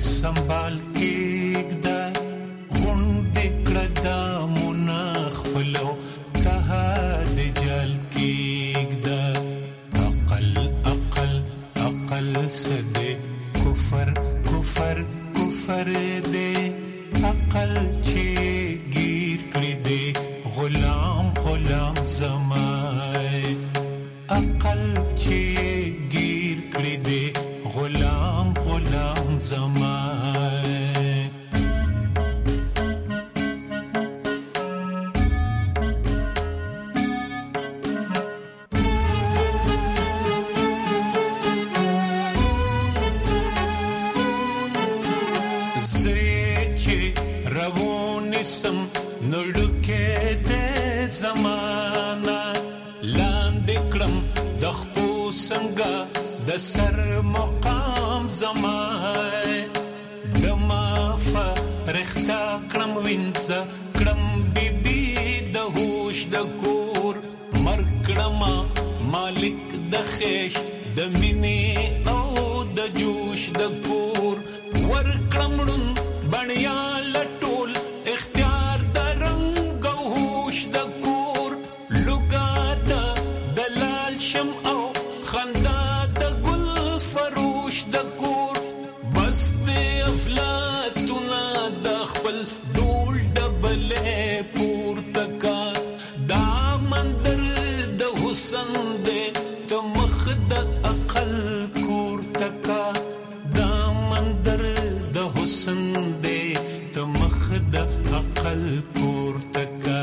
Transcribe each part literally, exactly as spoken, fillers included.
سنبال کېږده غونډې کړه دا مونه خپلو تها د جال کېږده عقل عقل عقل څه دی کفر کفر کفر دی عقل چې گیر کړی دی غلام غلام زمای عقل چې گیر کړی دی غلام غلام زمای سم نړکه دې زمانہ لاندې کړم د خپو څنګه د سر مقام زمای دما فرختا کړم وینځه کړم بیبي د هوش د کور مر کړم مالک د خیش د مینې او د جوش د کور ور کړم بڼیا لټول اختیار د رنگ او هوش د کور لوګا د دلال شم او خندا د ګل فروش د کور بس د افلاطونه د خپل ډول ډبلې پورته کا دا مندر د حسن دې ته مخ د عقل کور تکا دا مندر د حسن دې ته مخ د عقل کور تکا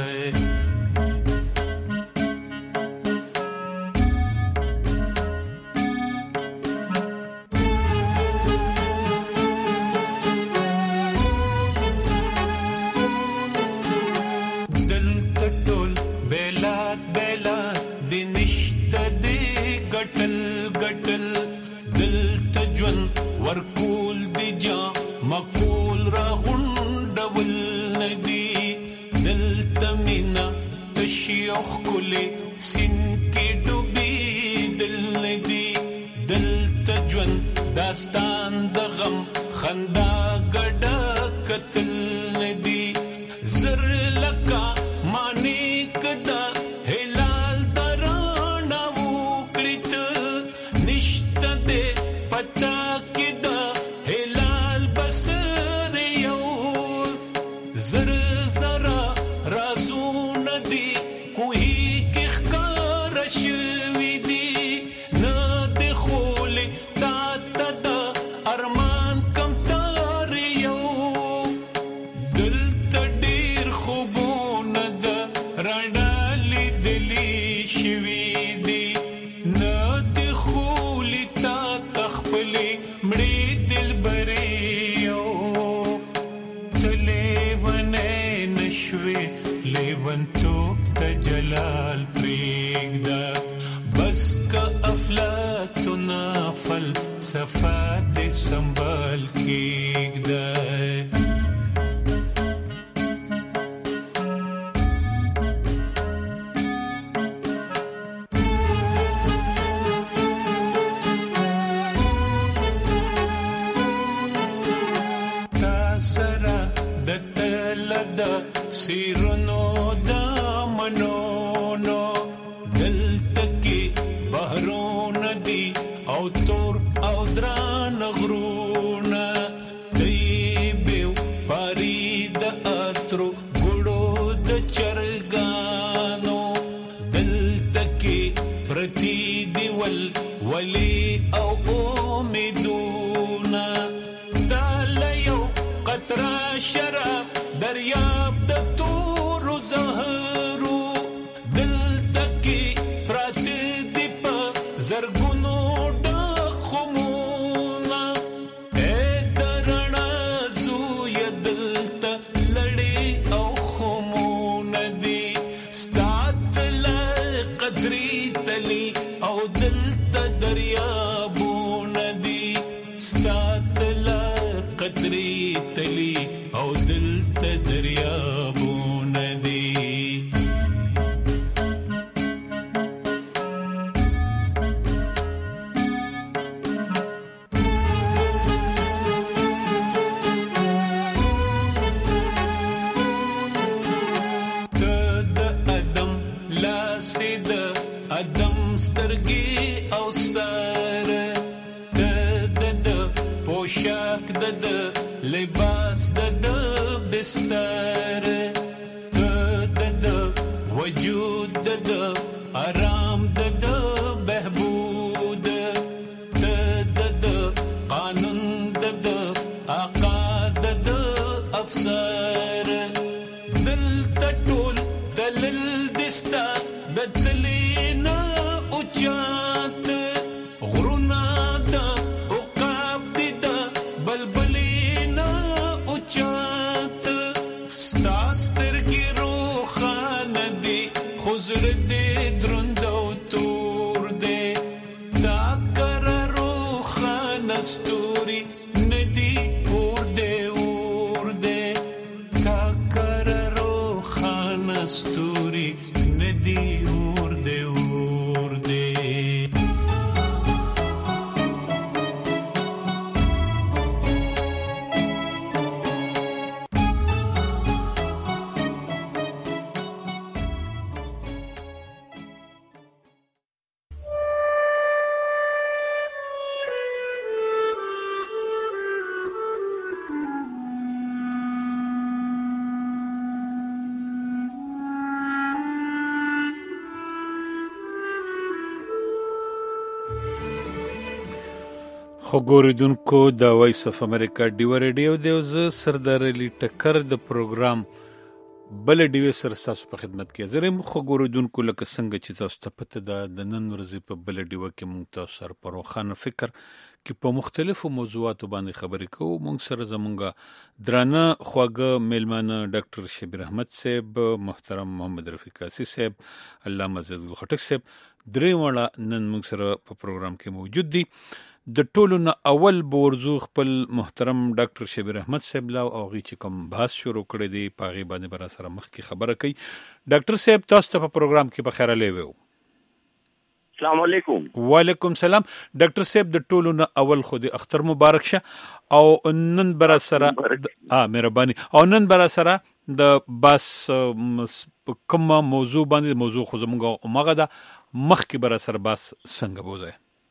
دلته ټول بیلات بیلات د نشته دی ګټل ګټل دلته ژوند ورکول دی جا مقول را غونډول ندی دلته مینا تشیخ کلی سین کې ډوبې دل ندی دلته ژوند داستان د غم خندا ګډه قتل ندی زر لکا معنی کدا هلال درانا وکړت نشته دې پتا کدا هلال بسر یو زر زرا رازو ندی کوهی کې ښکار شوی دی نه د خول تا تا ارمان کم تار یو دلته ډیر خوبونه د رڼالي دلی شوی دی نه د خول تا تخپلې مړې دلبرې یو لیونتوب ته جلال پریږده بس که افلاطونه فلسفه دې سنبال کېږده سیرونو دا منونو دلته کې بحرونه دي او تور او دران غرونه دی بیو پاری د اترو ګړو د چرګانو دلته کې پرتی دی ول ولی او امیدونه دا یو قطره شراب دریاب د تورو زهرو دلته کې پراته دی په زرګونو ډخمونه اے درنا زوی دلته لړې او خمونه دي ستاتل قدرې تلی او دلته دریابونه دي ستاتل قدرې تلی او دلته دریابونه دي سترګي او سر د د پوشاک د د لباس د د بستر د د وجود د د آرام د د بهبود د د قانون د د آقا د د افسر دل تټول دلل دستا د تلینا اوچات غرونا دا اوقاب دی دا بلبلینا اوچات ستاستر کی روخان دی خزر دی درند او تور دی دا کر روخان استوری ندی اور دی اور دی دا کر روخان استوری ندی اور دی اور دی خو ګوریدونکو د وایس اف امریکا ډیو ریډیو دی او زه سردار علي ټکر د پروګرام بل ډیو سر تاسو په خدمت کې زرم. خو ګوریدونکو لکه څنګه چې تاسو ته پته ده د نن ورځې په بل ډیو کې مونږ تاسو سره په روښانه فکر کې په مختلفو موضوعاتو باندې خبرې کوو. مونږ سره زمونږ درانه خواږه میلمانه ډاکټر شبیر احمد صاحب، محترم محمد رفیق قاسی صاحب، علامه عزت ګل خټک صاحب، درې واړه نن مونږ سره په پروګرام کې موجود دي. د ټولو نه اول بورزو خپل محترم ډاکټر شبیر احمد صاحب لا او غي چې کوم بحث شروع کړی دی پاغي باندې بر سره مخ کی خبره کوي. ډاکټر صاحب تاسو ته په پروګرام کې بخیر لیوو. السلام علیکم. وعلیکم سلام. ډاکټر صاحب د ټولو نه اول خو د اختر مبارک شه او نن بر سره اه مهرباني او نن بر سره د بس کوم موضوع باندې موضوع خو زموږ مغه ده مخ کی بر سره بس څنګه بوزه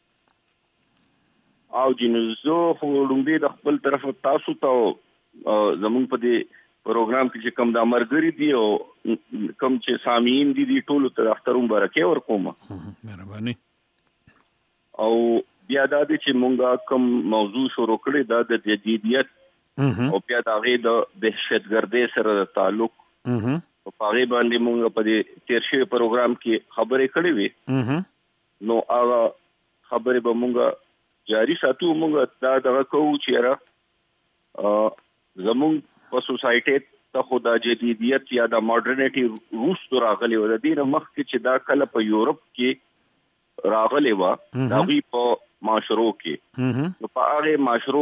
او جنزو خو لومبي د خپل طرف تاسو ته زمون په دې پروګرام کې چې کم د مرګري دی او کم چې سامعين دي دي ټول ته اختر مبارکي ورکوم. مهرباني. او بیا د دې چې مونږه کم موضوع شروع کړی دا د جديدیت او بیا د هغه د دهشتګردۍ سره تعلق او هغه باندې مونږ په دې تیر شوی پروګرام کې خبرې کړې وې. نو هغه خبرې به مونږه جاری ساتو. مونږ دا دغه کوو چې را زمونږ په سوسایټي ته خدا جديدیت یا د ماډرنټي روس تو راغلی و د دې مخ کې چې دا کله په یورپ کې راغلی و دا وی په معاشرو کې نو په هغه معاشرو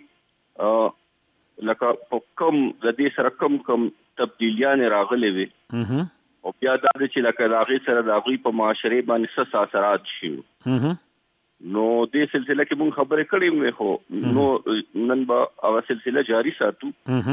کې لکه په کم د دې سره کم کم تبدیلیان راغلی وي او بیا دا چې لکه راغی سره دا وی په معاشره باندې څه اثرات شي. نو دې سلسله کې مونږ خبرې کړې مې خو نو نن به هغه سلسله جاری ساتو.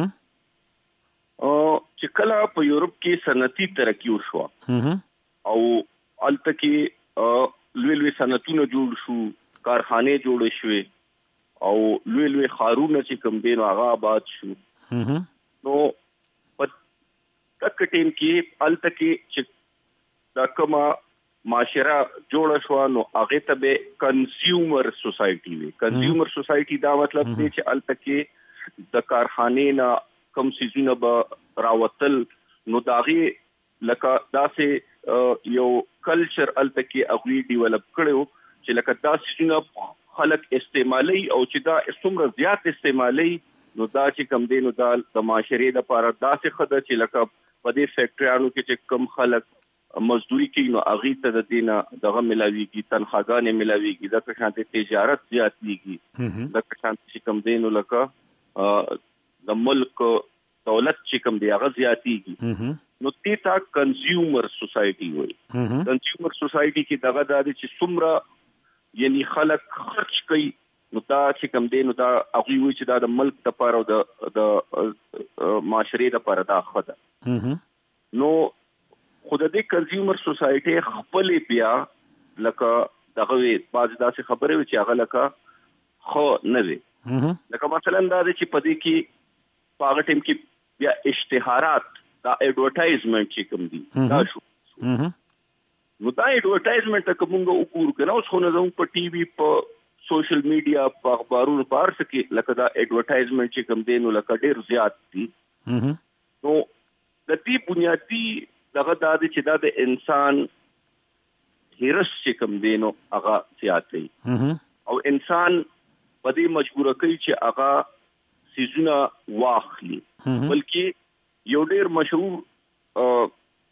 او چې کله په یورپ کې صنعتي ترقی وشو او الته کې لوی لوی صنعتونه جوړ شو، کارخانه جوړ شوې او لوی لوی خارونه چې کوم دین هغه آباد شو. نو په تک ټیم کې الته کې چې دا کومه معاشره جوړ شو نو هغه ته به کنزیومر سوسایټي وي. کنزیومر سوسایټي دا مطلب دی چې الته کې د کارخانه نه کم سيزونه به راوتل نو داغه لکه داسې یو کلچر الته کې اغوی ډیولپ کړو چې لکه داسې خلک استعمالي او چې دا څومره زیات استعمالي نو دا چې کم دینو دا د معاشره د لپاره داسې خدای چې لکه په دې فیکټریانو کې چې کم خلک مزدوري کوي نو اغه ته د دینه دغه ملاويږي، تنخواګانې ملاويږي، د کښانته تجارت زیاتېږي، د کښانته چې کم دینو لکه د ملک دولت چې کم دی هغه زیاتېږي. نو تیتا کنزیومر سوسایټي وایي. کنزیومر سوسایټي کې دغه د چې څومره یعنی خلک خرج کوي نو دا چې کم دی نو دا هغه وایي چې دا د ملک لپاره او د د معاشري لپاره دا خده. نو خود دې کنزیومر سوسایټي خپل بیا لکه دغه بعض داسې خبرې وي چې هغه لکه خو نه وي. لکه مثلا دا دی چې په دې کې په هغه ټیم کې بیا اشتهارات دا ایډورټایزمنټ چې کوم دي دا شو. نو دا ایډورټایزمنټ که موږ وګورو که نه اوس خو نه زموږ په ټي وي په سوشل میډیا په اخبارونو په هر څه کې لکه دا ایډورټایزمنټ چې کوم دی نو لکه ډېر زیات دي. نو د دې بنیادي دغه دا دی چې دا د انسان هرس چې کوم دی نو هغه زیات دی او انسان په دې مجبوره کوي چې هغه سیزونه واخلي. بلکې یو ډېر مشهور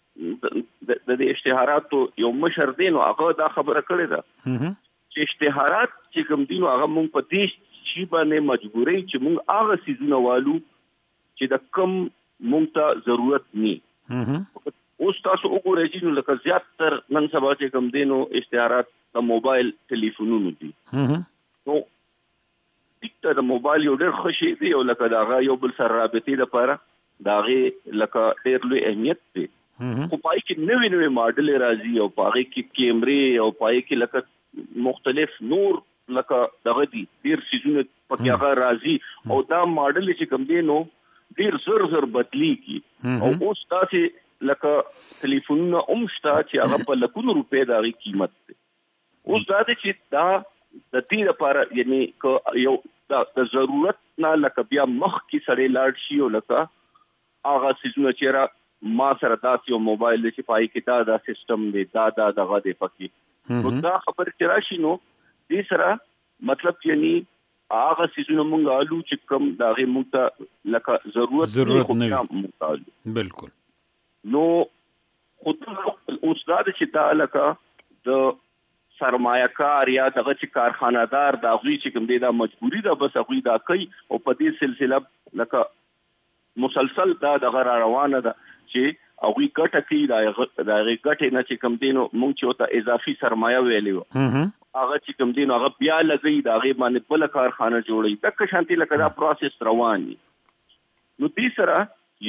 د د اشتهاراتو یو مشر دی نو هغه دا خبره کړې ده چې اشتهارات چې کوم دي نو هغه مونږ په دې شي باندې مجبوري چې مونږ هغه سیزونه والو چې د کم مونږ ته ضرورت ني. اوس تاسو وګورئ چې نو لکه زیات تر نن سبا چې کوم دي نو اشتهارات د موبایل ټلیفونونو دي. نو ټیکټه د موبایل یو ډېر ښه شی دی او لکه د هغه یو بل سره رابطې دپاره د هغې لکه ډېر لوی اهمیت دی. خو په هغې کې نوې نوې ماډلې راځي او په هغې کې کیمرې او په هغې کې لکه مختلف نور لکه دغه دي ډېر څیزونه پکې هغه راځي او دا ماډلې چې کوم دی نو ډېر زر زر بدلېږي او اوس داسې لکه ټلیفونونه هم شته چې هغه په لکونو روپۍ د هغې قیمت دی. اوس دا دی چې دا د دې لپاره یعنی که یو د ضرورت نه لکه بیا مخکې سړی لاړ شي او لکه هغه څیزونه چې را ما سره داسې یو موبایل دی چې په هغې کې دا دا سیسټم دی دا دا دغه دی پکې نو دا خبرې چې راشي نو دې سره مطلب یعنی هغه څیزونه مونږ الو چې کوم د هغې مونږ ته لکه ضرورت ضرورت نه وي. مونږ ته الو بالکل. نو خو اوس دا دی چې دا لکه د سرمایه کار یا دغه چې کارخانه‌دار د هغوی چې کوم دی دا مجبوري ده بس هغوی دا کوي او په دې سلسله لکه مسلسل دا دغه را روانه ده چې هغوی ګټه کوي د هغې ګټې نه چې کوم دی نو مونږ چې ورته اضافي سرمایه ویلې وو هغه چې کوم دی نو هغه بیا لګوي د هغې باندې بله کارخانه جوړوي دقه شانتې لکه دا پروسس روان وي. نو دې سره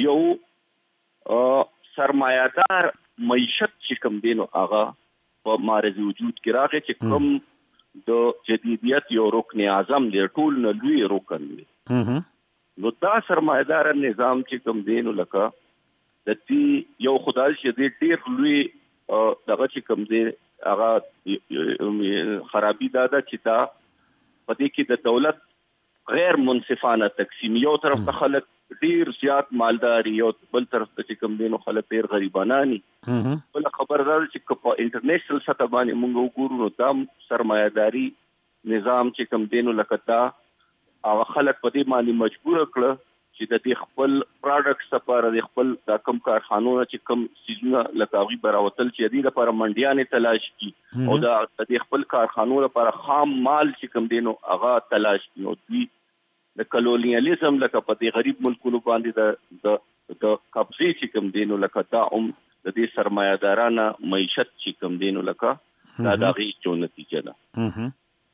یو سرمایه‌دار معیشت چې کوم دی نو هغه په معرض وجود کې راغی چې کوم د جدیدیت یو رکن اعظم دی ټول نه لوی رکن دی. نو دا سرمایه‌دار نظام چې کوم دی نو لکه د دې یو خدای چې دی ډېر لوی دغه چې کوم دی هغه خرابي دا ده چې دا په دې کې د دولت غیر منصفانه تقسیم یو طرف ته خلک ډېر زیات مالداري یو بل طرف ته چې کوم دی نو خلک ډېر غریبانه دي. بل خبر دا چې په انټرنیشنل سطح باندې موږ وګورو نو دا سرمایه‌داري نظام چې کوم دی نو لکه دا هغه خلک په دې باندې مجبور کړه چې د دې خپل پروډکټس لپاره د خپل دا کم کارخانونه چې کم سیزونه لکه هغوی به راوتل چې د دې لپاره منډیانې تلاش کړي او د دې خپل کارخانو لپاره خام مال چې کوم دی نو هغه تلاش کړي. نو دوی د کلونیالیزم لکه په دې غریب ملکونو باندې د د قبضې چې کوم دی نو لکه دا هم د دې سرمایه‌دارانه معیشت چې کوم دی نو لکه دا د هغې جو نتیجه ده.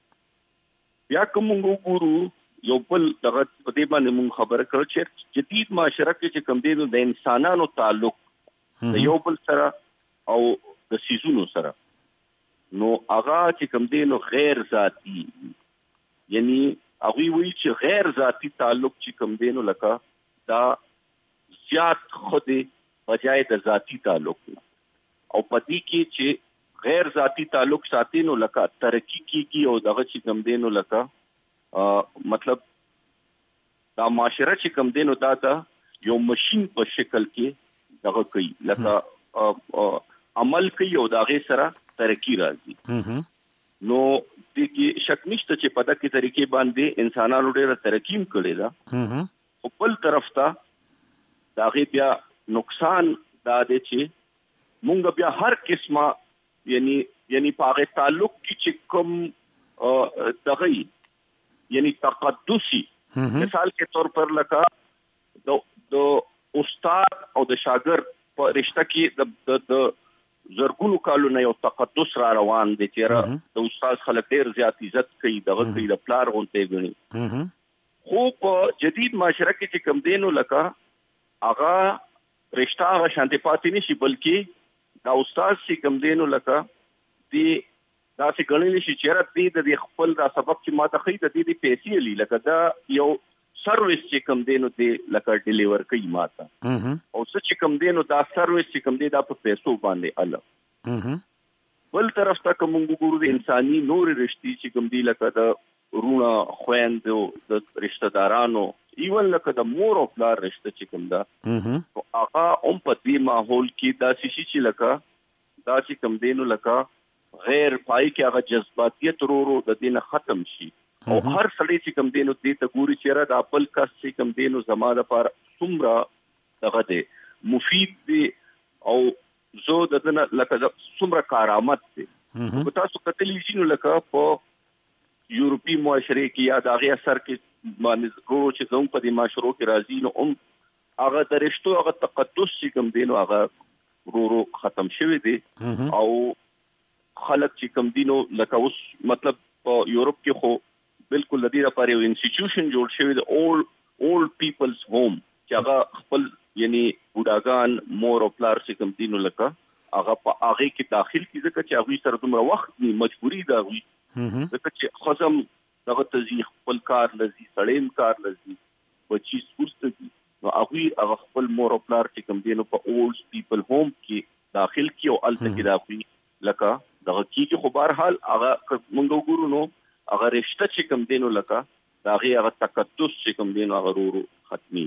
بیا که موږ وګورو یو بل دغه په دې باندې موږ خبره کړو چې جدید معاشره کې چې کوم دی نو د انسانانو تعلق د یو بل سره او د سیزونو سره نو هغه چې کوم دی نو غیر ذاتي یعنی هغوی وایي چې غیر ذاتي تعلق چې کوم دی نو لکه دا زیات ښه دی بجای د ذاتي تعلق نه او په دې کې چې غیر ذاتي تعلق ساتي نو لکه ترقي کېږي او دغه چې کوم دی نو لکه مطلب دا معاشره چې کوم دی نو دا ته یو مشین په شکل کې دغه کوي لکه عمل کوي او د هغې سره ترقي راځي. نو دې کې شک نشته چې په دغه طریقې باندې انسانانو ډېره ترقي هم کړې ده خو بل طرف ته د هغې بیا نقصان دا دی چې مونږ بیا هر قسمه یعنی یعنی په هغې تعلق کې چې کوم دغه یعنی تقدسی مثال کے طور پر لکه د استاد او د شاګرد په رشته کې د د زرګونو کالونو یو تقدس را روان دی چې د استاد خلک ډېر زیات عزت کوي دغه کوي د پلار غونډې ګڼي. خو په جدید معاشره کې چې کوم دی نو لکه هغه رشته هغه شانتې پاتې نه شي بلکې دا استاد چې کوم دی نو لکه د دا چې ګڼل شي چې را دې د خپل دا سبب چې ماته خې د دې پیسې لې لکه دا یو سرویس چې کوم دینو دې لکه ډیلیور کوي ماته او څه چې کوم دینو دا سرویس چې کوم دی دا په پیسو باندې الله بل طرف ته کوم ګورو د انساني نور رشتي چې کوم دی لکه د رونه خويندو د رشتہ دارانو ایون لکه د مور او پلار رشتہ چې کوم دا او هغه هم په دې ماحول کې دا شي چې لکه دا چې کوم دینو لکه غیر پای کې هغه جذباتیت ورو د دین ختم شي او هر سړی چې کوم دینو دې ته ګوري چې را د خپل کس چې کوم دینو زماده پر څومره دغه دی مفید دی او زه د دنه لکه څومره کارآمد دی په تاسو کتلی شنو لکه په یورپی معاشره کې یا د هغه اثر کې باندې ورو چې زموږ په دې معاشرو کې راځي نو هم هغه د رشتو هغه تقدس چې کوم دینو هغه ورو ختم شوی دی او خلک چې کوم دینو لکه اوس مطلب په یورپ کې خو بالکل د دې لپاره یو انسټیټیوشن جوړ شوی دی اولډ اولډ پیپلز هوم چې هغه خپل یعنی بوډاګان مور او پلار چې کوم دینو لکه هغه په هغه کې داخل کی ځکه چې هغه سره دومره وخت نه مجبوری دا وي ځکه چې خصم دغه تزیح خپل کار لذي سړیم کار لذي بچی سپورت دي نو هغه هغه خپل مور او پلار چې کوم دینو په اولډ پیپل هوم کې داخل کی او الته کې داخلي لکه دغه کې خو بهر حال هغه موږ وګورو نو هغه رشتہ چې کوم دینو لکه دا هغه هغه تقدس چې کوم دینو هغه ورو ختمي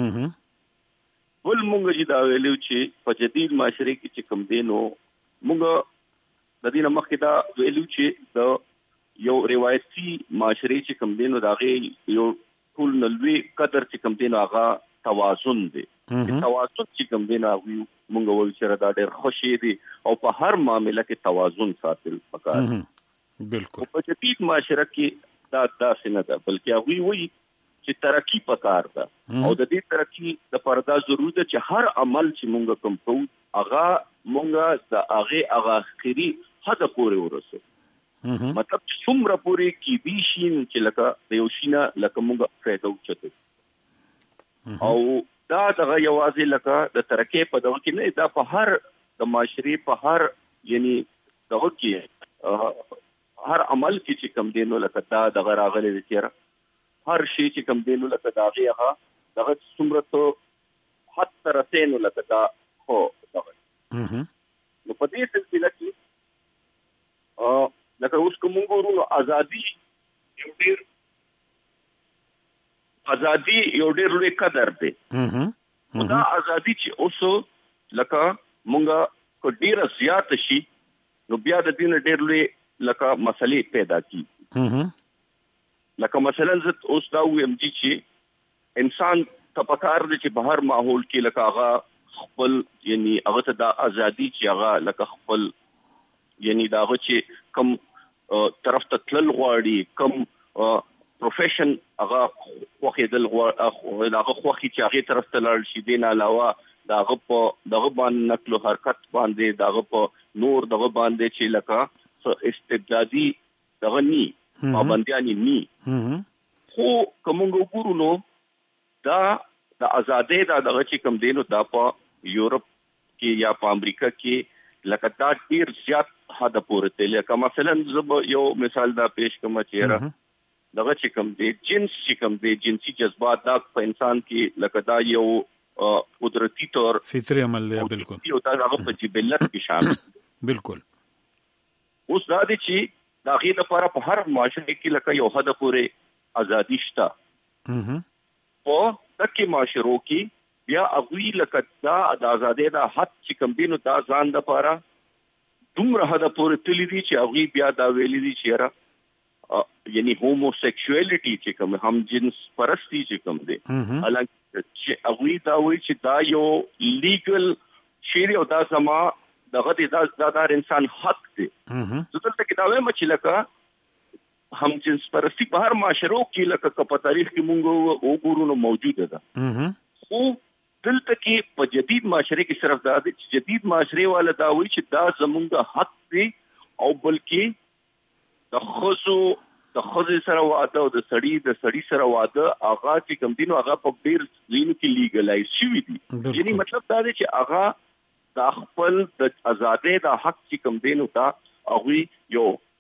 ول موږ چې دا ویلو چې په جدید معاشره کې چې کوم دینو موږ د دې مخکې دا ویلو چې د یو روایتي معاشره چې کوم دینو دا هغه یو ټول نلوي قدر چې کوم دینو هغه توازن دی توازن چې کوم دینو هغه موږ وایو چې دا ډېر خوشي دي او په هر معاملې کې توازن ساتل پکار بالکل په جدید معاشره کې دا داسې نه ده بلکې هغه وی چې ترقی پکار ده او د دې ترقی د پردا ضرورت ده چې هر عمل چې مونږ کوم کوو هغه مونږ د هغه هغه اخري حد پورې ورسو مطلب څومره پورې کې دي شي چې لکه د یو شینه لکه مونږ فائدہ وچته او دا دغه یوازې لکه د ترقی په دغه کې نه دا په هر د معاشري په هر یعنی دغه کې هر عمل کې چې کم دینو لکه دا دغه راغلي دي چې هر شي چې کم دینو لکه دا هغه دغه څومره ته حد تر رسینو لکه دا خو دغه نو په دې سلسله کې ا لکه اوس کوم ګورو ازادي یو ډیر ازادي یو ډیر لوی قدر دی دا ازادي چې اوس لکه مونږه کو ډیر زیات شي نو بیا د دین ډیر لوی لکه مسلې پیدا کی لکه مثلا زت اوس دا ویم چې انسان تپکار دي چې بهر ماحول کې لکه هغه خپل یعنی هغه ته د ازادي چې هغه لکه خپل یعنی دا چې کم طرف ته تل غواړي کم پروفیشن هغه خوخیدل غواړي هغه خوخي چې هغه طرف ته لاړ شي دین علاوه داغه په دغه باندې نقل او حرکت باندې داغه په نور دغه باندې چې لکه استبدادي دغه ني پابندياني ني خو کومو ګورو نو دا د آزادۍ دا دغه چې کوم دینو دا په یورپ کې یا په امریکا کې لکه دا ډیر زیات حد پورې تل لکه مثلا زب یو مثال دا پیش کوم چیرې دغه چې کوم دی جنس چې کوم دی جنسي جذبات دا په انسان کې لکه دا یو قدرتی طور فطری عمل دی بالکل یو دا هغه په جبلت کې شامل بالکل اوس دا دي چې دا غي د لپاره په هر معاشره کې لکه یو حد پورې ازادي شته او دغه معاشرو کې بیا اغوی لکه دا د ازادۍ د حد چې کوم دینو دا ځان د لپاره دومره حد پورې تللی دي چې اغوی بیا دا ویلي دي چې را یعنی هوموسیکشوالټي چې کوم هم جنس پرستی چې کوم دي حالانکه چې اغوی دا وایي چې دا یو لیګل شری او دا سما دغه د دادار انسان حق دی دلته کې دا وایم چې لکه هم جنس پرستی په هر معاشرو کې لکه په تاریخ کې مونږ وګورو نو موجوده ده خو دلته کې په جدید معاشره کې صرف دا دی چې جدید معاشره والا دا وایي چې دا زمونږ حق دی او بلکې د خزو د خزو سره واده او د سړی د سړی سره واده هغه چې کوم دینو هغه په ډیر ځینو کې لیګلایز شوی دی یعنی مطلب دا دی چې هغه د خپل د آزادۍ د حق چې کوم دینو تا هغه یو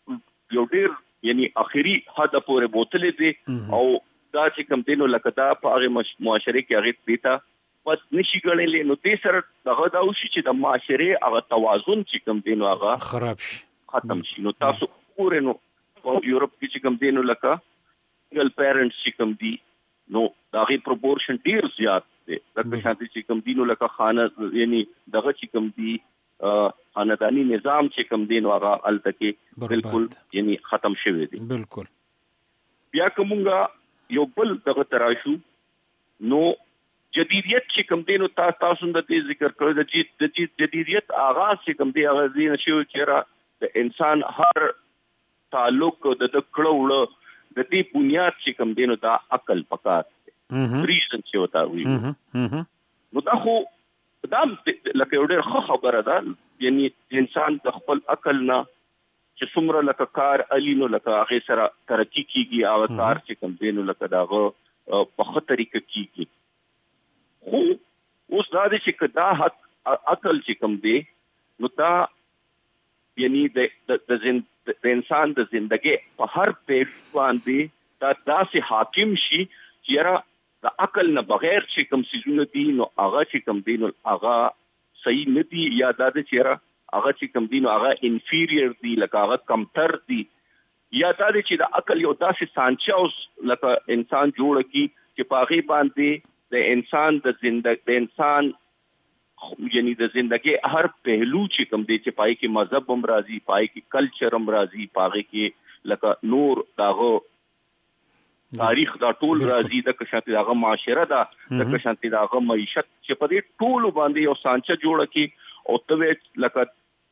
یو ډیر یعنی اخري حد پورې بوتلې دي او دا چې کوم دینو لکه دا په هغه معاشره کې هغه دیتا پس نشي ګڼلې. نو دې سره دغه دا وشي چې د معاشره هغه توازن چې کوم دینو هغه خراب شي ختم شي. نو تاسو پورې نو په یورپ کې چې کوم دینو لکه سنگل پیرنټس چې کوم دي نو دغه پروپورشن ډیر زیات دی. لکه شانتي چې کوم دینو لکه خانه یعنی دغه چې کوم دي خاندانی نظام چې کوم دینو هغه التکه بالکل یعنی ختم شوی دی. بالکل. بیا کومه یو بل دغه تراشو نو جدیدیت چې کوم دینو تاسو تاسو د دې ذکر کړو د جدیدیت آغاز چې کوم دی هغه دین شو چې را د انسان هر تعلق د کړه وړه د دې بنیاد چې کوم دینو دا عقل پکار ریزن چې وتا وي. نو دا خو دا لکه یو ډېر ښه خبره ده یعنی انسان د خپل عقل نه چې څومره لکه کار الینو لکه هغه سره ترقی کیږي او کار چې کوم دینو لکه داغه په خطر طریقه کیږي. خو اوس دا دي چې کدا حق عقل چې کوم دی نو دا یعنی د د انسان د ژوندۍ په هر پېښ باندې دا داسې حاکم شي چې را د عقل نه بغیر چې کوم سيزونه دي نو هغه چې کوم دي نو هغه صحیح نه دي یا دا چې را هغه چې کوم دي نو هغه انفیریئر دي لکه هغه کمتر دي یا دا چې د عقل یو داسې سانچه اوس لکه انسان جوړ کی چې پاغي باندې د انسان د ژوندۍ د انسان یعنی د ژوندۍ هر پهلو چې کوم دی چې پای کې مذهب هم راځي پای کې کلچر هم راځي پای کې لکه نور داغه تاریخ دا ټول راځي د کشانتي داغه معاشره دا د کشانتي داغه معیشت چې په دې ټول باندې یو سانچه جوړ کی او ته لکه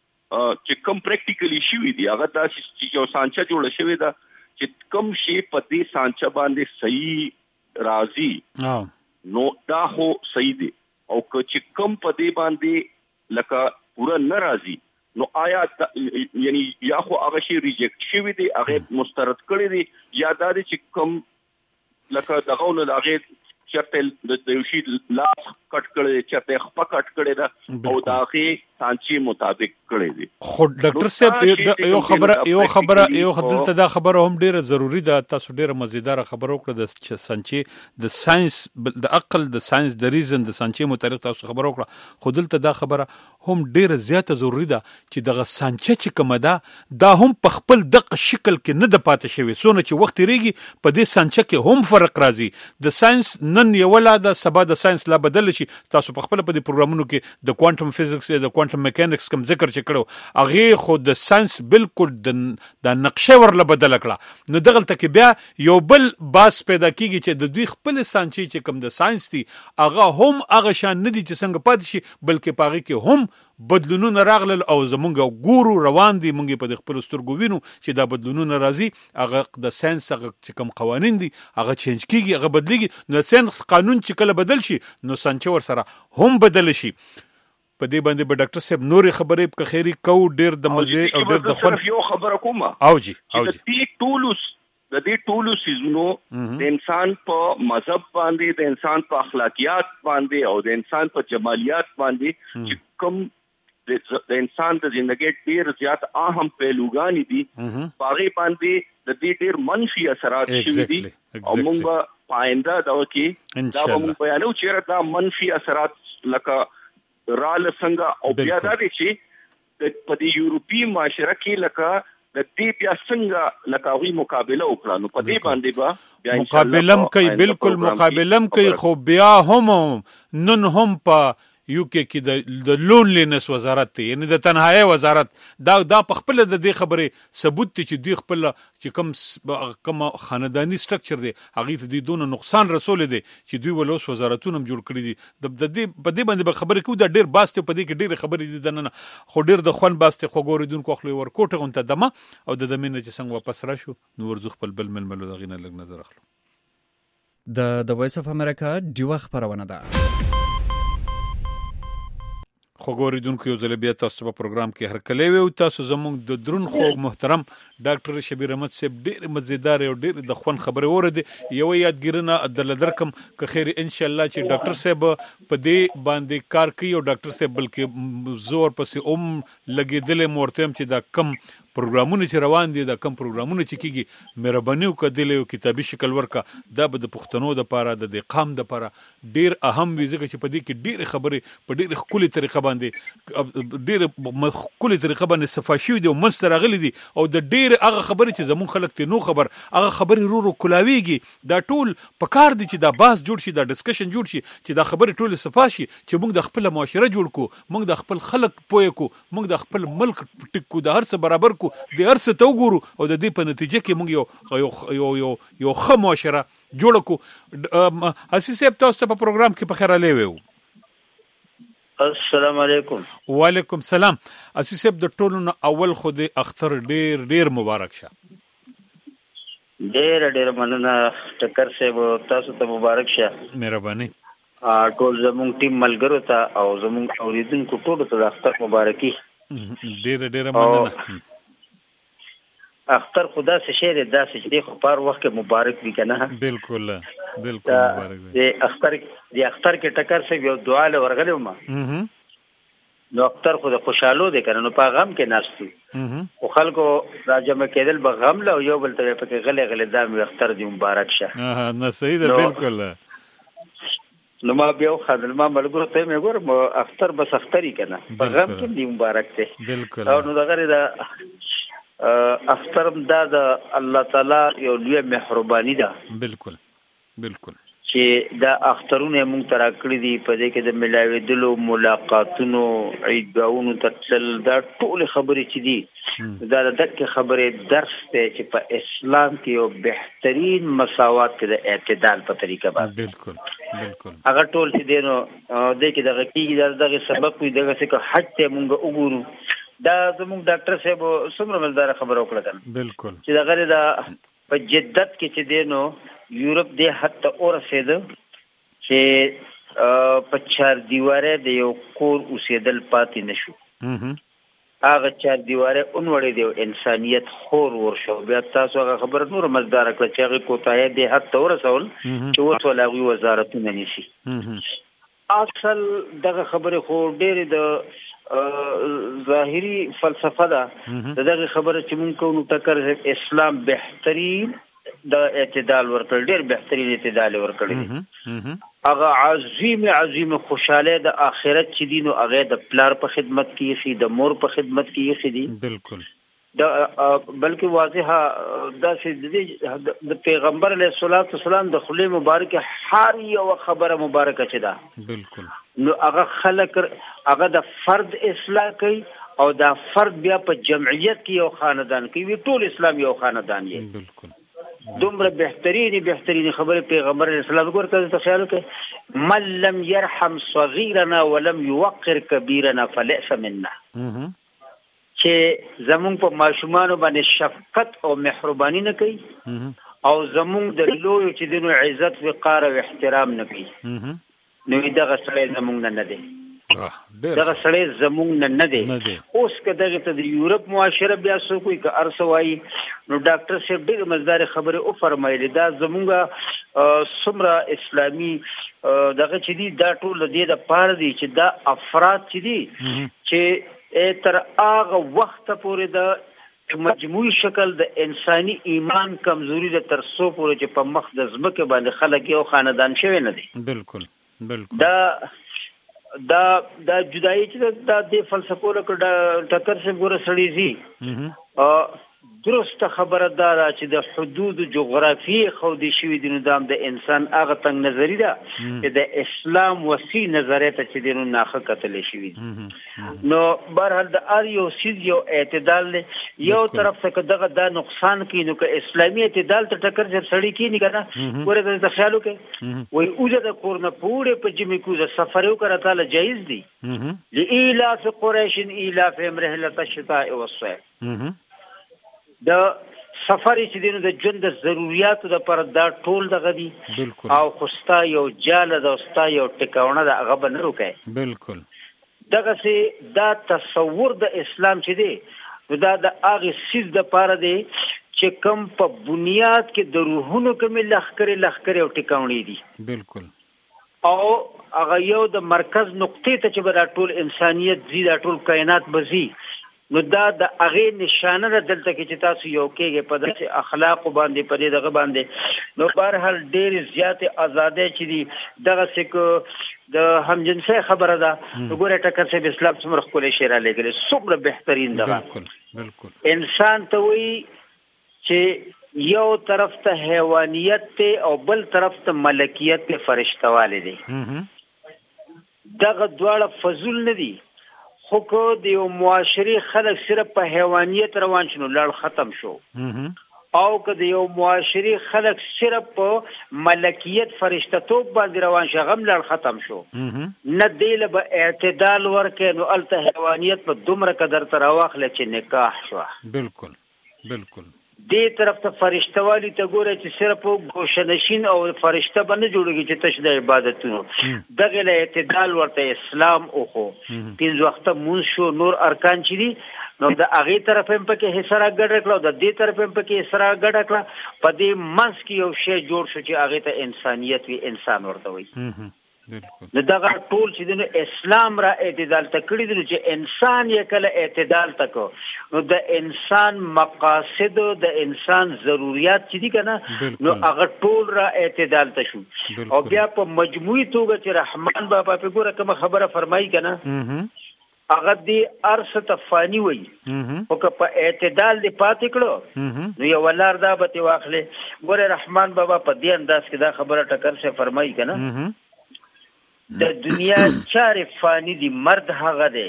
چې کوم پریکټیکلی شوی دی هغه دا چې یو سانچه جوړ شوی دا چې کوم شی په دې سانچه باندې صحیح راځي نو دا خو صحیح دی او چې کم په دې باندې لکه پورا ناراضي نو آیا یعنی یا خو هغه شی ریجیکټ شوی دی هغه مسترد کړی دی یا دا چې کم لکه دغه نو هغه چرته د یو شی لاس کټ کړی چرته خپه کټ کړی دا او داغه سانچي مطابق کړی دی. خو ډاکټر صاحب یو خبره یو خبره یو دلته دا خبره هم ډیره ضروری ده تاسو ډیره مزیدار خبره وکړه د سانچي د ساينس د عقل د ساينس د ریزن د سانچي متعلق تاسو خبره وکړه خو دلته دا خبره هم ډیره زیاته ضروری ده چې دغه سانچه چې کومه ده دا هم په خپل دغه شکل کې نه د پاتې شوی سونه چې وخت ریږي په دې سانچه کې هم فرق راځي د ساينس نن یو ولا د سبا د ساينس لا بدل شي تاسو په خپل په دې پروګرامونو کې د کوانټم فزکس د کوانټم میکانکس کوم ذکر چې کړو هغه خو د ساينس بالکل د د نقشه ورله بدل کړه نو دغه تک بیا یو بل باس پیدا کیږي چې د دوی خپل سانچي چې کوم د ساينس دي هغه هم هغه شان نه دي چې څنګه پاتې شي بلکې پاغي کې هم بدلونونه راغلل او زمونږ ګورو روان دي مونږ په خپل سترګو وینو چې دا بدلونونه راځي هغه د ساينس هغه چې کوم قوانين دي هغه چینج کیږي هغه بدليږي نو ساينس قانون چې کله بدل شي نو سانچ ور سره هم بدل شي. په دې باندې به ډاکټر صاحب نورې خبرې په خیري کو ډېر د مزه او ډېر د خون یو خبره کومه او جی او جی د دې ټولوس د دې ټولو سيزونو د انسان په مذهب باندې د انسان په اخلاقیات باندې او د انسان په جمالیات باندې چې کوم د انسان د ژوندۍ ډېر زیات اهم پهلوګان دي باغې باندې د دې ډېر منفي اثرات شوي دي او موږ پاینده دا کې دا موږ بیانو چې دا منفي اثرات لکه رال څنګه او بیا دا دي چې په دې یورپی معاشره کې لکه د دې بیا څنګه لکه وی مقابله وکړه نو په دې باندې با بیا مقابلم کوي بالکل مقابلم کوي خو بیا هم نن هم په یو کې کې د لونلینس وزارت دی یعنی د تنهایی وزارت دا دا په خپل د دې خبره ثبوت دی چې دوی خپل چې کوم کوم خاندانی سټرکچر دی هغه ته د دونه نقصان رسول دی چې دوی ولوس وزارتونه جوړ کړی دي د دې په دې باندې خبره کوي دا ډیر باسته په دې کې ډیر خبرې دي دنه خو ډیر د خون باسته خو ګوریدونکو خپل ورکوټه غونته دمه او د دمنه چې څنګه واپس راشو نو ورزخ خپل بل ململو دغینه لګ نظر اخلو د د وایس اف امریکا دیو خبرونه ده خو ګوریدونکو یو ځل بیا تاسو په پروګرام کې هر کله وي او تاسو زموږ د درون خو محترم ډاکټر شبیر احمد صاحب ډېر مزیدار او ډېر د خوان خبره ورده یو یادګیرنه عدل درکم که خیر ان شاء الله چې ډاکټر صاحب په دې باندې کار کوي او ډاکټر صاحب بلکې زور پسې اوم لګیدل مورتم چې دا کم پروګرامونه چې روان دي دا کم پروګرامونه چې کیږي مهرباني وکړه د یو کتابي شکل ورکا دا به د پښتنو د پاره د قام د پاره ډیر اهم وي ځکه چې په دې کې ډیر خبرې په ډیر خولي طریقه باندې ډیر خولي طریقه باندې صفاشي دي او مستر غلي دي او د ډیر هغه خبرې چې زمون خلک ته نو خبر هغه خبرې رو رو کلاویږي دا ټول په کار دي چې دا باس جوړ شي دا ډسکشن جوړ شي چې دا خبرې ټول صفاشي چې موږ د خپل معاشره جوړ کو موږ د خپل خلک پوي کو موږ د خپل ملک ټکو د هر څه برابر کو د هر څه تو ګورو او د دې په نتیجه کې موږ یو یو یو یو خه معاشره جوړ کو. حسین صاحب تاسو په پروګرام کې په خیر علي وو. السلام علیکم. وعلیکم السلام. حسین صاحب د ټولو اول خو د اختر ډیر ډیر مبارک شه. ډیر ډیر مننه ټکر صاحب تاسو ته مبارک شه. مهرباني. ټول زموږ ټیم ملګرو ته او زموږ اوریدونکو ټولو ته د اختر مبارکي. ډیر ډیر مننه. اختر خدا سے شعر داسې چې خو پر وخت کې مبارک وي کنه. بالکل بالکل مبارک وي. د اختر د اختر کې ټکر صاحب یو دعا له ورغلې ما. نو اختر خو د خوشاله دي کنه نو په غم کې ناشتي. او خلکو راجمه کېدل به غم له یو بل ته په غلې غلې دام اختر دی مبارک شه. اه نه صحیح ده بالکل. نو ما بیا خدل ما ملګرو ته مې ګور اختر بس اختري کنه په غم کې دی مبارک دی. بالکل. او نو دغه دا اخترم دا د الله تعالی یو لوی مهرباني ده. بالکل بالکل. چې دا اخترونه مونږ ترا کړی دي په دې کې د ملاویدلو ملاقاتونو عیدګاونو ترڅل دا ټول خبرې چې دي دا د دغه خبرې درس ته چې په اسلام کې یو بهترین مساوات کې د اعتدال په طریقه باندې. بالکل بالکل. هغه ټول چې دینو د کې دغه کېږي دغه سبق وي دغه څه حج ته مونږ وګورو دا زموږ ډاکټر صاحب څومره مزدار خبره وکړه. بالکل. چې دا غره دا په جدت کې چې دینو یورپ دې حتی اور سید چې په چار دیواره د یو کور اوسېدل پاتې نشو. هغه چار دیواره اونوړې دی انسانيت خور ورشو بیا تاسو هغه خبره نور مزدار کړ چې هغه کوتاه دې حتی اور سوال چې اوس ولاوي وزارتونه نشي. اصل دغه خبره خو ډېر د ظاهری فلسفه ده دغه خبره چې مونږ کوو ټکر اسلام بهترین د اعتدال ورکړ ډېر بهترین اعتدال ورکړ. هغه عظیم عظیم خوشاله د آخرت چې دین او هغه د پلار په خدمت کې شي د مور په خدمت کې شي دي. بالکل. د بلکې واضحه د د پیغمبر علیه الصلاۃ والسلام د خلی مبارک هر یو خبره مبارکه چي ده. بالکل. نو هغه خلق هغه د فرد اصلاح کوي او دا فرد بیا په جمعیت کې یو خاندان کې وی ټول اسلام یو خاندان یې. بالکل. دومره بهترین بهترین خبره پیغمبر علیه السلام ورکړه ته خیال کوي من لم يرحم صغيرنا ولم يوقر كبيرنا فليس منا. چې زمونږ په ماشومانو باندې شفقت او مهرباني نه کوي او زمونږ د لوی چې دینو عزت وقار او احترام نه کوي نو دغه سړی زمونږ نه دی. دغه سړی زمونږ نه دی. اوس که دغه ته د یورپ معاشره بیا څو کوي که ارسوي نو ډاکټر صاحب ډېر مزدار خبره او فرمایلی دا زمونږ څومره اسلامي دغه چې دي دا ټول د دې د پاره دي چې دا افراد چې دي چې تر هغه وخت پورې د مجموعي شکل د انساني ایمان کمزوري د تر څو پورې چې په مخ د ځمکه باندې خلک یو خاندان شوی نه دي. بالکل بالکل. دا دا دا جدایي چې دا د فلسفو له ټکر څخه ګوره سړی زی درسته خبره دا چې د حدود جغرافي خو دي شوی د نظام د انسان هغه تنگ نظری ده چې د اسلام وسیع نظریه ته چې دینو ناخه کتل شوی. نو بهرحال د ار یو سیز یو اعتدال یو طرف څخه دغه دا نقصان کوي نو که اسلامي اعتدال ته ټکر چې سړی کی نه کنه ورته د خیالو کې وای اوجه د کورنه پوره په جمی کو د سفر یو کړه تعالی جایز دي لإلاف قریش إلاف رحلة الشتاء والصيف. د سفر چې دینو د ژوند د ضرورتو د پر دا ټول دغه دي او خوستا یو جاله د استا یو ټکاونه د هغه بنرو کوي. بالکل. دغه سي دا تصور د اسلام چې دی دا د هغه سیز د پاره دی چې کم په بنیاد کې د روحونو کومه لخرې لخرې او ټکاونې دي. بالکل. او هغه یو د مرکز نقطې ته چې بر ټول انسانيت زی د ټول کائنات بزي نو دا د هغه نشانه ده دلته کې چې تاسو یو کېږي په داسې اخلاق باندې په دې دغه باندې نو بهر حال ډېر زیات آزادۍ چې دي دغه څه د همجنسي خبره ده وګوره ټکر صاحب اسلام څومره ښکلی شعر لیکلی څومره بهترین دغه بالکل بالکل انسان ته وایي چې یو طرف ته حیوانیت ته او بل طرف ته ملکیت ته فرشتواله دي دغه دواړه فضول نه دي خو کو د یو معاشري خلک صرف په حیوانیت روان شنو لړ ختم شو او که د یو معاشري خلک صرف په ملکیت فرشتتوب باندې روان شي غم لړ ختم شو نه دیله به اعتدال ورکې نو الته حیوانیت په دومره قدر تر واخله چې نکاح شو بالکل بالکل دې طرف ته فرشتوالي ته ګوره چې صرف ګوشنشین او فرشته باندې جوړیږي چې تش د عبادتونو دغه له اعتدال ورته اسلام او خو پنځه وخته مونږ شو نور ارکان چي نو د هغه طرف هم پکې حصہ ګډ کړو د دې طرف هم پکې حصہ ګډ کړو په دې منځ کې یو شی جوړ شو چې هغه ته انسانيت وی انسان ورته وي نو دغه ټول چې د اسلام را اعتدال تکړی دي چې انسان یې کله اعتدال تکو نو د انسان مقاصد د انسان ضرورت چې دي کنه نو هغه ټول را اعتدال ته شو او بیا په مجموعي توګه چې رحمان بابا په ګوره کوم خبره فرمایي کنه هغه دی ارث تفانی وي او که په اعتدال دی پاتې کړو نو یو ولار دا به واخلې ګوره رحمان بابا په دې انداز کې دا خبره ټکر سے فرمایي کنه د دنیا چارې فانی دي مرد هغه دی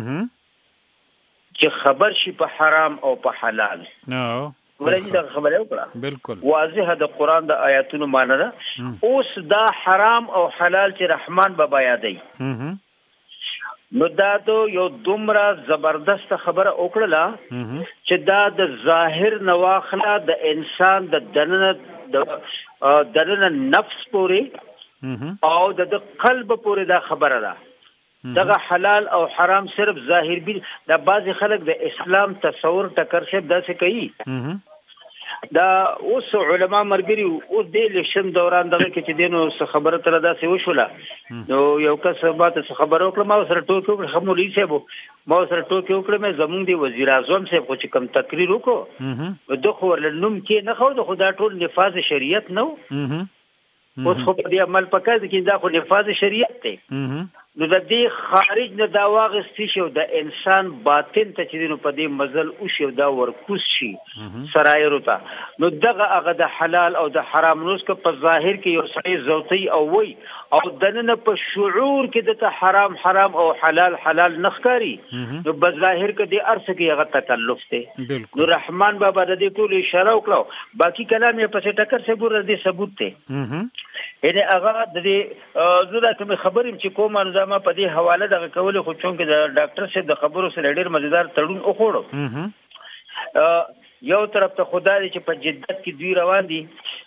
چې خبر شي په حرام او په حلال نو ورته دا خبره وکړه بالکل واضح د قران د آیاتونو معنی ده اوس دا حرام او حلال چې رحمان بابا یادای نو دا ته یو دومره زبردست خبره وکړه چې دا د ظاهر نواخله د انسان د دننه د دننه نفس پوري او د قلب پورې دا خبره ده دغه حلال او حرام صرف ظاهر بي دا بعض خلک د اسلام تصور ټکر شه داسې کوي دا اوس علما مرګري اوس د الیکشن دوران دغه کې چې دینو څه خبره تر داسې وشوله نو یو کس ماته څه خبره وکړه ما سره ټوکې وکړه خمولي صاحب ما سره ټوکې وکړه مې زمونږ دی وزیر اعظم صاحب خو چې کوم تقریر وکړو د خو ورلنوم کې نه خو د خدا ټول نفاذ شریعت نو اوس خو په دې عمل پکای دي چې دا خو نفاذ شریعت دی نو د دې خارج نه دا واغستی شو د انسان باطن ته چې نو په دې مزل او شو دا ورکوس شي سرایر وتا نو دغه هغه د حلال او د حرام نوس کو په ظاهر کې یو صحیح زوتی او وای او دنه په شعور کې د حرام حرام او حلال حلال نخکاری نو په ظاهر کې د ارث کې هغه تکلف دی نو رحمان بابا د دې ټول اشاره وکړو باقی کلام یې پسې ټکر سے ګور دې ثبوت ته اې هغه د دې زړه کوم خبرې چې کومه نظام په دې حواله دغه کول خو چون کې د ډاکټر سره د خبرو سره ډېر مزیدار تړون وخوړو یو طرف ته خدای چې په جدت کې دوی روان دي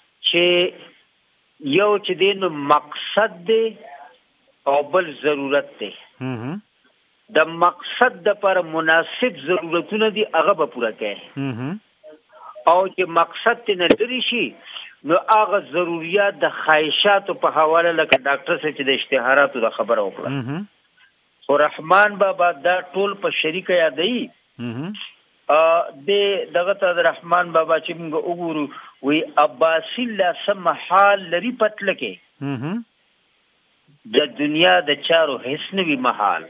چې یو چې دین مقصد دی او بل ضرورت دی د مقصد د پر مناسب ضرورتونه دي هغه به پوره کړي او چې مقصد ته نه لري شي نو هغه ضرورت د خواهشاتو په حواله لکه ډاکټر سره چې د اشتهاراتو د خبره وکړه خو رحمان بابا دا ټول په شریک یادای ا د دغه ته رحمان بابا چې موږ وګورو وی عباسی لا سم حال لري پتلکه د دنیا د چارو هیڅ نوی محال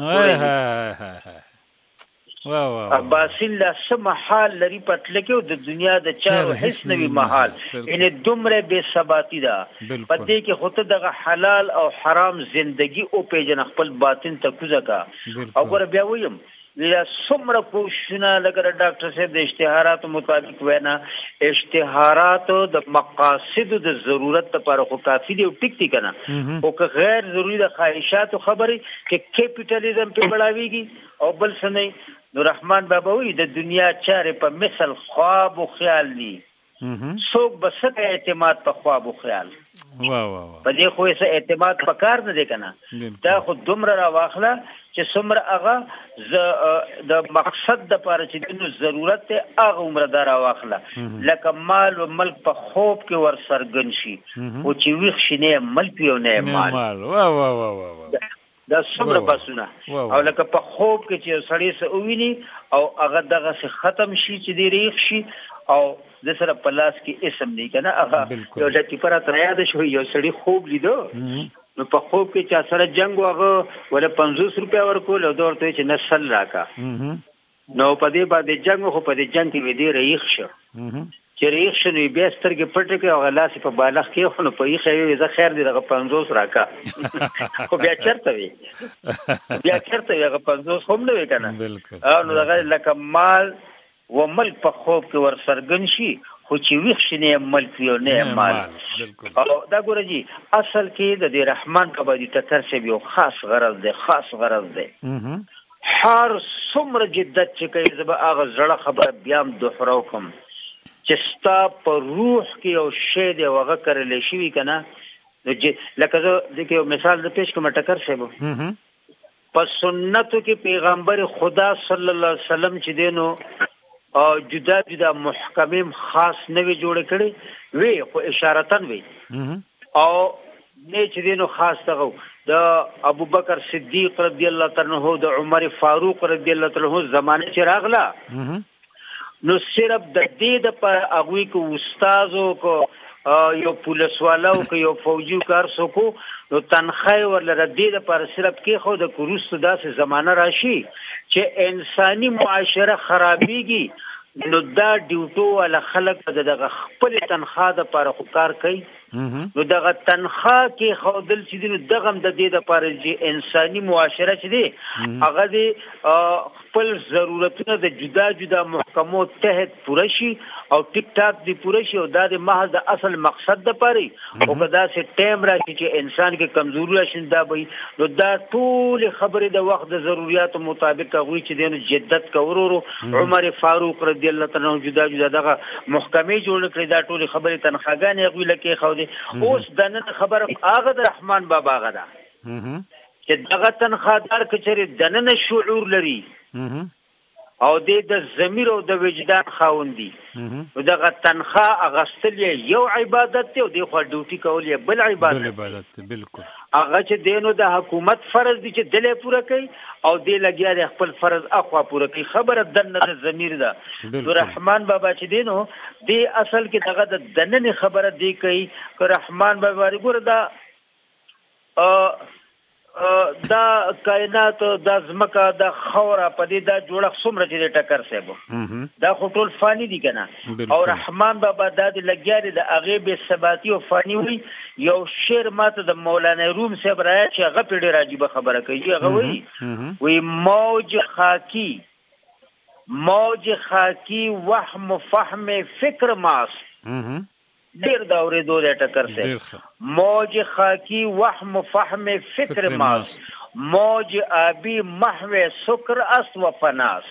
واو واو عباسی لا سم حال لري پتلکه د دنیا د چارو هیڅ نوی محال ان دومره بے ثباتی ده پدې کې خود دغه حلال او حرام زندگی او پیجن خپل باطن ته کوزکا او ور بیا ویم لا سمره کوښنه لګره ډاکټر صاحب د اشتهارات مطابق وینا اشتهارات د مقاصد د ضرورت لپاره خو کافی دی ټیک ټیک نه او که غیر ضروری د خواهشات خبرې کې کیپټالیزم په بڑاویږي او بل څه نه نو رحمان بابا وی د دنیا چارې په مثل خواب او خیال دي څوک بس اعتماد په خواب او خیال واه واه په دې خو یې اعتماد پکار نه دی کنه دا خو دومره را واخله چې څومره هغه د مقصد د پاره چې د ضرورت ته هغه عمر دار واخله لکه مال او ملک په خوب کې ور سرګن شي او چې ویښ شینه ملک یو نه مال واه واه واه واه دا څومره باسونه او لکه په خوب کې چې سړی سه وویني او هغه دغه څه ختم شي چې دی ریخ شي او د سره په لاس کې اسم دی کنه هغه یو لتی پر تر یاد شو یو سړی خوب لیدو نو په خوب کې چې سره جنگ هغه ولا پنځوس روپیا ورکول او دورته چې نسل راکا نو په دې باندې جنگ خو په دې جنگ کې وی دی ریخ شو چې ریخ شنو بیا سترګې پټې کې او غلاس په بالغ کې خو نو په یې خو زه خیر دی دغه پنځوس راکا خو بیا چرته وی بیا چرته هغه پنځوس هم نه وی کنه او نو دغه لکه مال و ملک په خوب کې ور سرګن شي خو چې ویښ شي نه ملک یو نه مال او دا ګوره جی اصل کې د دې رحمان په باندې ټکر شي یو خاص غرض دی خاص غرض دی هر څومره جدت چې کوي زه به هغه زړه خبره بیا هم دوهراو کوم چې ستا په روح کې یو شی دی هغه کرلی شوي که نه لکه زه دې کې یو مثال د پیش کوم ټکر صاحب په سنتو کې پیغمبر خدا صلی الله علیه وسلم چې دی نو جدا جدا محکمې خاص نه وي جوړې کړي وی خو اشارتن وی او نه چې دی نو خاص دغه د ابو بکر صدیق رضی الله تعالی عنہ د عمر فاروق رضی الله تعالی عنہ زمانه چې راغله نو صرف د دې د پر اغوی کو استادو کو یو پولیس والو کو یو فوجي کار سو کو نو تنخواه ورلره دې د پر صرف کې خو د کروس داسې زمانہ راشي چې انساني معاشره خرابېږي نو دا ډیوټو ولا خلک دغه خپل تنخواه د پر خو کار کوي نو دغه تنخواه کې خو دل چې نو دغه د دې د پر چې انساني معاشره چې دی هغه دی خپل ضرورتونه د جدا جدا محکمو تحت پوره شي او ټیک ټاک دی پوره شي او دا د محض د اصل مقصد د پاره او کدا سه ټیم راشي چې انسان کې کمزوري راشي دا به نو دا ټول خبره د وخت د ضرورت مطابق هغه چې دینو جدت کورورو عمر فاروق رضی الله تعالی عنہ جدا جدا دغه محکمې جوړ کړی دا ټول خبره تنخواګانې هغه لکه خو دي اوس دنه خبر هغه د رحمان بابا غدا چې دغه تنخوادار کچري دنه شعور لري او د ضمیر او د وجدان خاوندي او دغه تنخواه اغستل یو عبادت دی او د خو ډیوټي کول یې بل عبادت بل عبادت دی بالکل هغه چې دینو د حکومت فرض دي چې دلې پوره کوي او د لګیا د خپل فرض اخوا پوره کوي خبره دنه د ضمیر ده د رحمان بابا چې دینو د اصل کې دغه د دنه خبره دی کوي که رحمان بابا ګور دا ا دا کائنات دا زمکا دا خوره په دې دا جوړه څومره چې ټکر سیبو دا خو ټول فانی دي کنه او رحمان بابا دا د لګیاري د هغه به ثباتی او فانی وي یو شعر ماته د مولانا روم صاحب راځي چې هغه په ډېر عجیب خبره کوي هغه وایي وی موج خاکی موج خاکی وهم فهم فکر ماس دیر دا اوریدو د ټکر سے موج خاکی وهم فهم فکر ماس موج آبی محو سکر است و فناس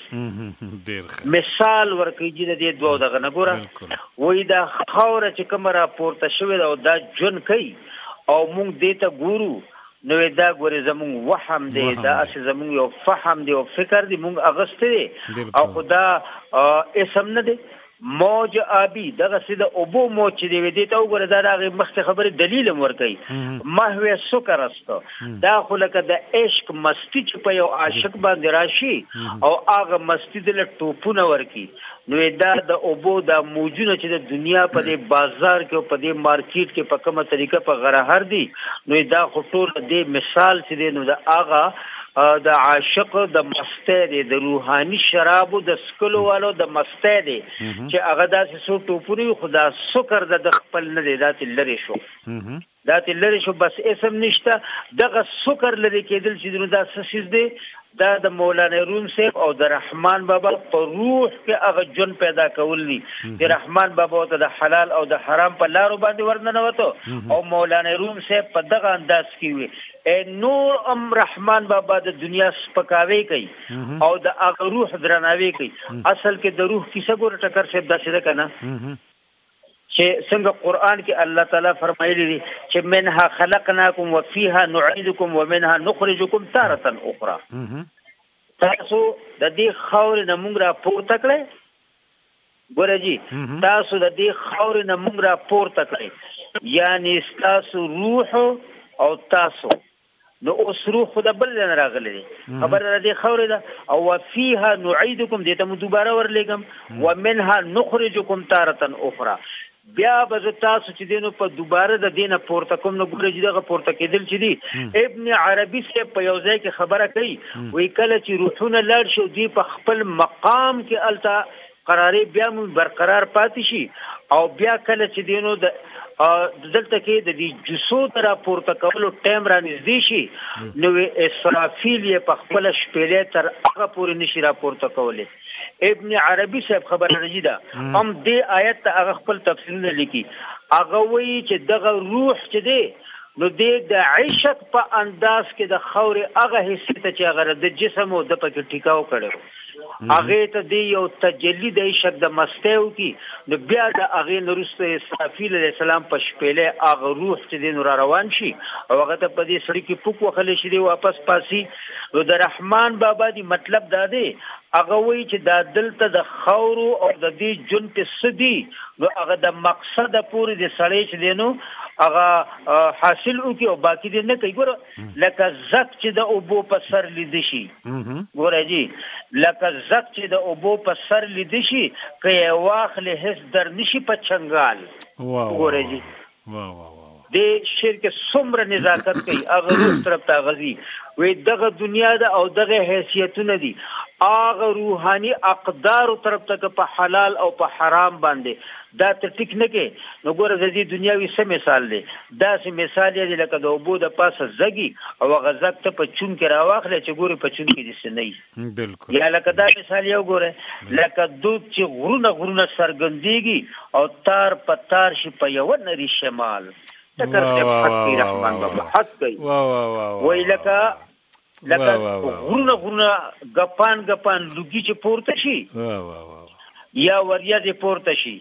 مثال ورکی جی د دې دوه دغه نه ګوره وای دا خوره چې کوم را پورته شوی دا د جون کوي او مونږ دې ته ګورو نو دا ګوري زمونږ وهم دی دا اس زمونږ یو فهم دی او فکر دی مونږ اغسته او خدا اسم نه دی موج آبی دغه سیده اوبو موج چې دی دې ته وګوره دا هغه مخته خبره دلیل ورکي محو سکر است دا خو لکه د عشق مستی چې په یو عاشق باندې راشي او هغه مستی د ټوپونه ورکی نو دا د اوبو د موجونه چې د دنیا په دې بازار کې او په دې مارکیټ کې په کومه طریقه په غرهر دي نو دا خو ټول دې مثال چې دی نو د هغه د عاشق د مسته دی د روحاني شرابو د سکلو والو د مسته دی چې هغه داسې سو ټوپوري خدا سکر د خپل نه دی داسې لری شو داسې لری شو بس اسم نشته دغه سکر لري کېدل چې دا سسیز دی دا د مولانا روم صاحب او د رحمان بابا په روح کې هغه جن پیدا کول دي د رحمان بابا ته د حلال او د حرام په لارو باندې ورننه وته او مولانا روم صاحب په دغه انداز کې وي نور ام رحمان بابا د دنیا سپکاوي کوي او د هغه روح درناوي کوي اصل کې د روح کیسه ګور ټکر صاحب داسې ده کنه چې څنګه قران کې الله تعالی فرمایلی دي چې منها خلقناکم وفيها نعيدكم ومنها نخرجكم تارة اخرى تاسو د دې خاور نه موږ را پورته کړې ګوره جی تاسو د دې خاور نه موږ را پورته کړې یعنی تاسو روح او تاسو نو اوس روح خدا بل نه راغلی خبر را دي خوره ده او فيها نعيدكم دې ته دوباره ورلېګم ومنها نخرجكم تارة اخرى بیا به تاسو چې دینو په دوباره د دینه پورته کوم نو ګورې چې دغه پورته کېدل چې دي ابن عربي سے په یو ځای کې خبره کوي وی کله چې روحونه لاړ شو دی په خپل مقام کې التا قرارې بیا مون برقرار پاتې شي او بیا کله چې دینو د دلته کې د دې جسو تر پورته کولو ټایم را نږدې شي نو اسرافیل یې په خپل شپېلې تر هغه پورې نشي را پورته کولی ابن عربي صاحب خبر راځي دا هم دې آیت ته هغه خپل تفسیرونه لیکي هغه وایي چې دغه روح چې دی نو دې د عشق په انداز کې د خورې هغه حصے ته چې هغه د جسم او د پکې ټیکاو کړو هغه ته دی یو تجلی د عشق د مستیو کې نو بیا د هغه نورسته اسرافیل علیه السلام په شپېلې هغه روح چې دی نور روان شي او هغه ته په دې سړی کې پوک وخلې شي دی واپس پاسي نو د رحمان بابا دی مطلب دا دی هغه وایي چې دا دلته د خورو او د دې جون په سدي نو هغه د مقصد پورې د سړی چې دی نو هغه حاصل وکي او باقی دې نه کوي ګوره لکه زک چې د اوبو په سر لید شي ګوره جی لکه زک چې د اوبو په سر لید شي که واخلې هیڅ در نشي په چنګال ګوره جی واه واه د شرک څومره نزاکت کوي هغه روح طرف ته غزي وې دغه دنیا ده او دغه حیثیتونه دي هغه روحاني اقدار طرف ته په حلال او په حرام باندې دا ته ټیک نه کې نو ګوره د دې دنیاوي څه مثال دی دا څه مثال دی لکه د اوبو د پاسه زګي او هغه زګ ته په چون کې راواخلې چې ګوره په چون کې دې څه نه بالکل یا لکه دا مثال یو ګوره لکه دود چې غرونه غرونه سرګندېږي او تار په تار شي په یو نری شمال تکر دې حق کی رحمان بابا حق کوي واه واه واه وای لکه لکه غرونه غرونه غپان غپان لوګي چې پورته شي واه واه واه یا وریا دې پورته شي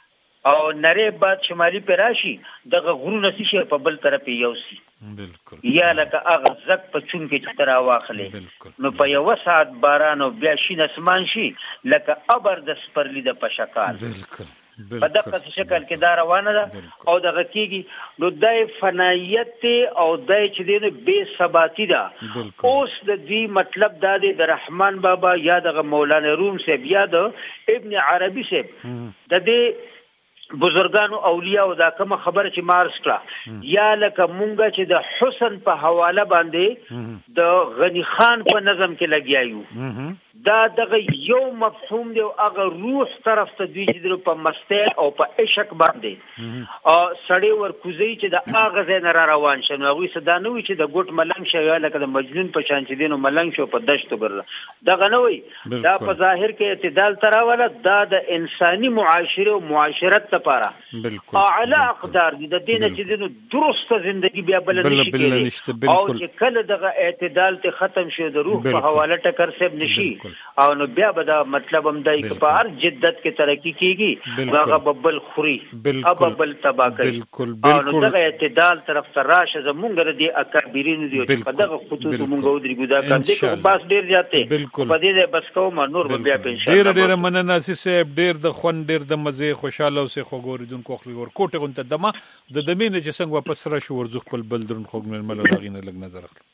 او نری باد شمالي پر راشي دغه غرونه شي په بل طرف یو سي بالکل یا لکه هغه زک په چون کې تر واخلې نو په یو ساعت باران او بیا شین اسمان شي لکه ابر د سپرلی د پشکال بالکل په دغه شکل کې دا روانه ده او دغه کېږي نو دای فنایت او دای چې دی نو بے ثباتی ده اوس د دې مطلب دا دی د رحمان بابا یا د مولانا روم صاحب یا د ابن عربي صاحب د دې بزرگانو اولیاء او دا کوم خبره چې مارس کړه یا لکه مونږه چې د حسن په حواله باندې د غنی خان په نظم کې لګیایو دا دغه یو مفهوم دی او هغه روح طرف ته دوی چې په مستی او په عشق باندې او سړی ورکوزي چې د هغه ځای نه را روان شي نو هغوی صدا نه وي چې د ګوټ ملنګ شي یا لکه د مجنون په شان چې دی نو ملنګ شو په دشتو ګرځه دغه نه وي دا په ظاهر کې اعتدال تراوله دا د انساني معاشره او معاشرت لپاره بالکل اعلی اقدار دي د دینه چې دی نو درسته ژوندۍ بیا بل نشي کېږي او چې کله دغه اعتدال ته ختم شي د روح په حواله ټکر سب نشي او نو بیا به دا مطلب هم دی چې په هر جدت کې ترقی کیږي هغه ببل خوري او ببل تبا کوي بالکل بالکل او دغه اعتدال طرف ته راشه زمونږ د اکابرین دی په دغه خطوط مونږ ودرې ګدا کړ دي چې بس ډیر زیاته په دې بس کوم نور بیا په ان شاء الله ډیر ډیر مننه سي ډیر د خون ډیر د مزه خوشاله او سه خوګوریدونکو خپل ور کوټه غونته دمه د دمینه چې څنګه واپس را شو ورزخ په بلدرن خوګمن مل راغینه لګ نظر اخلي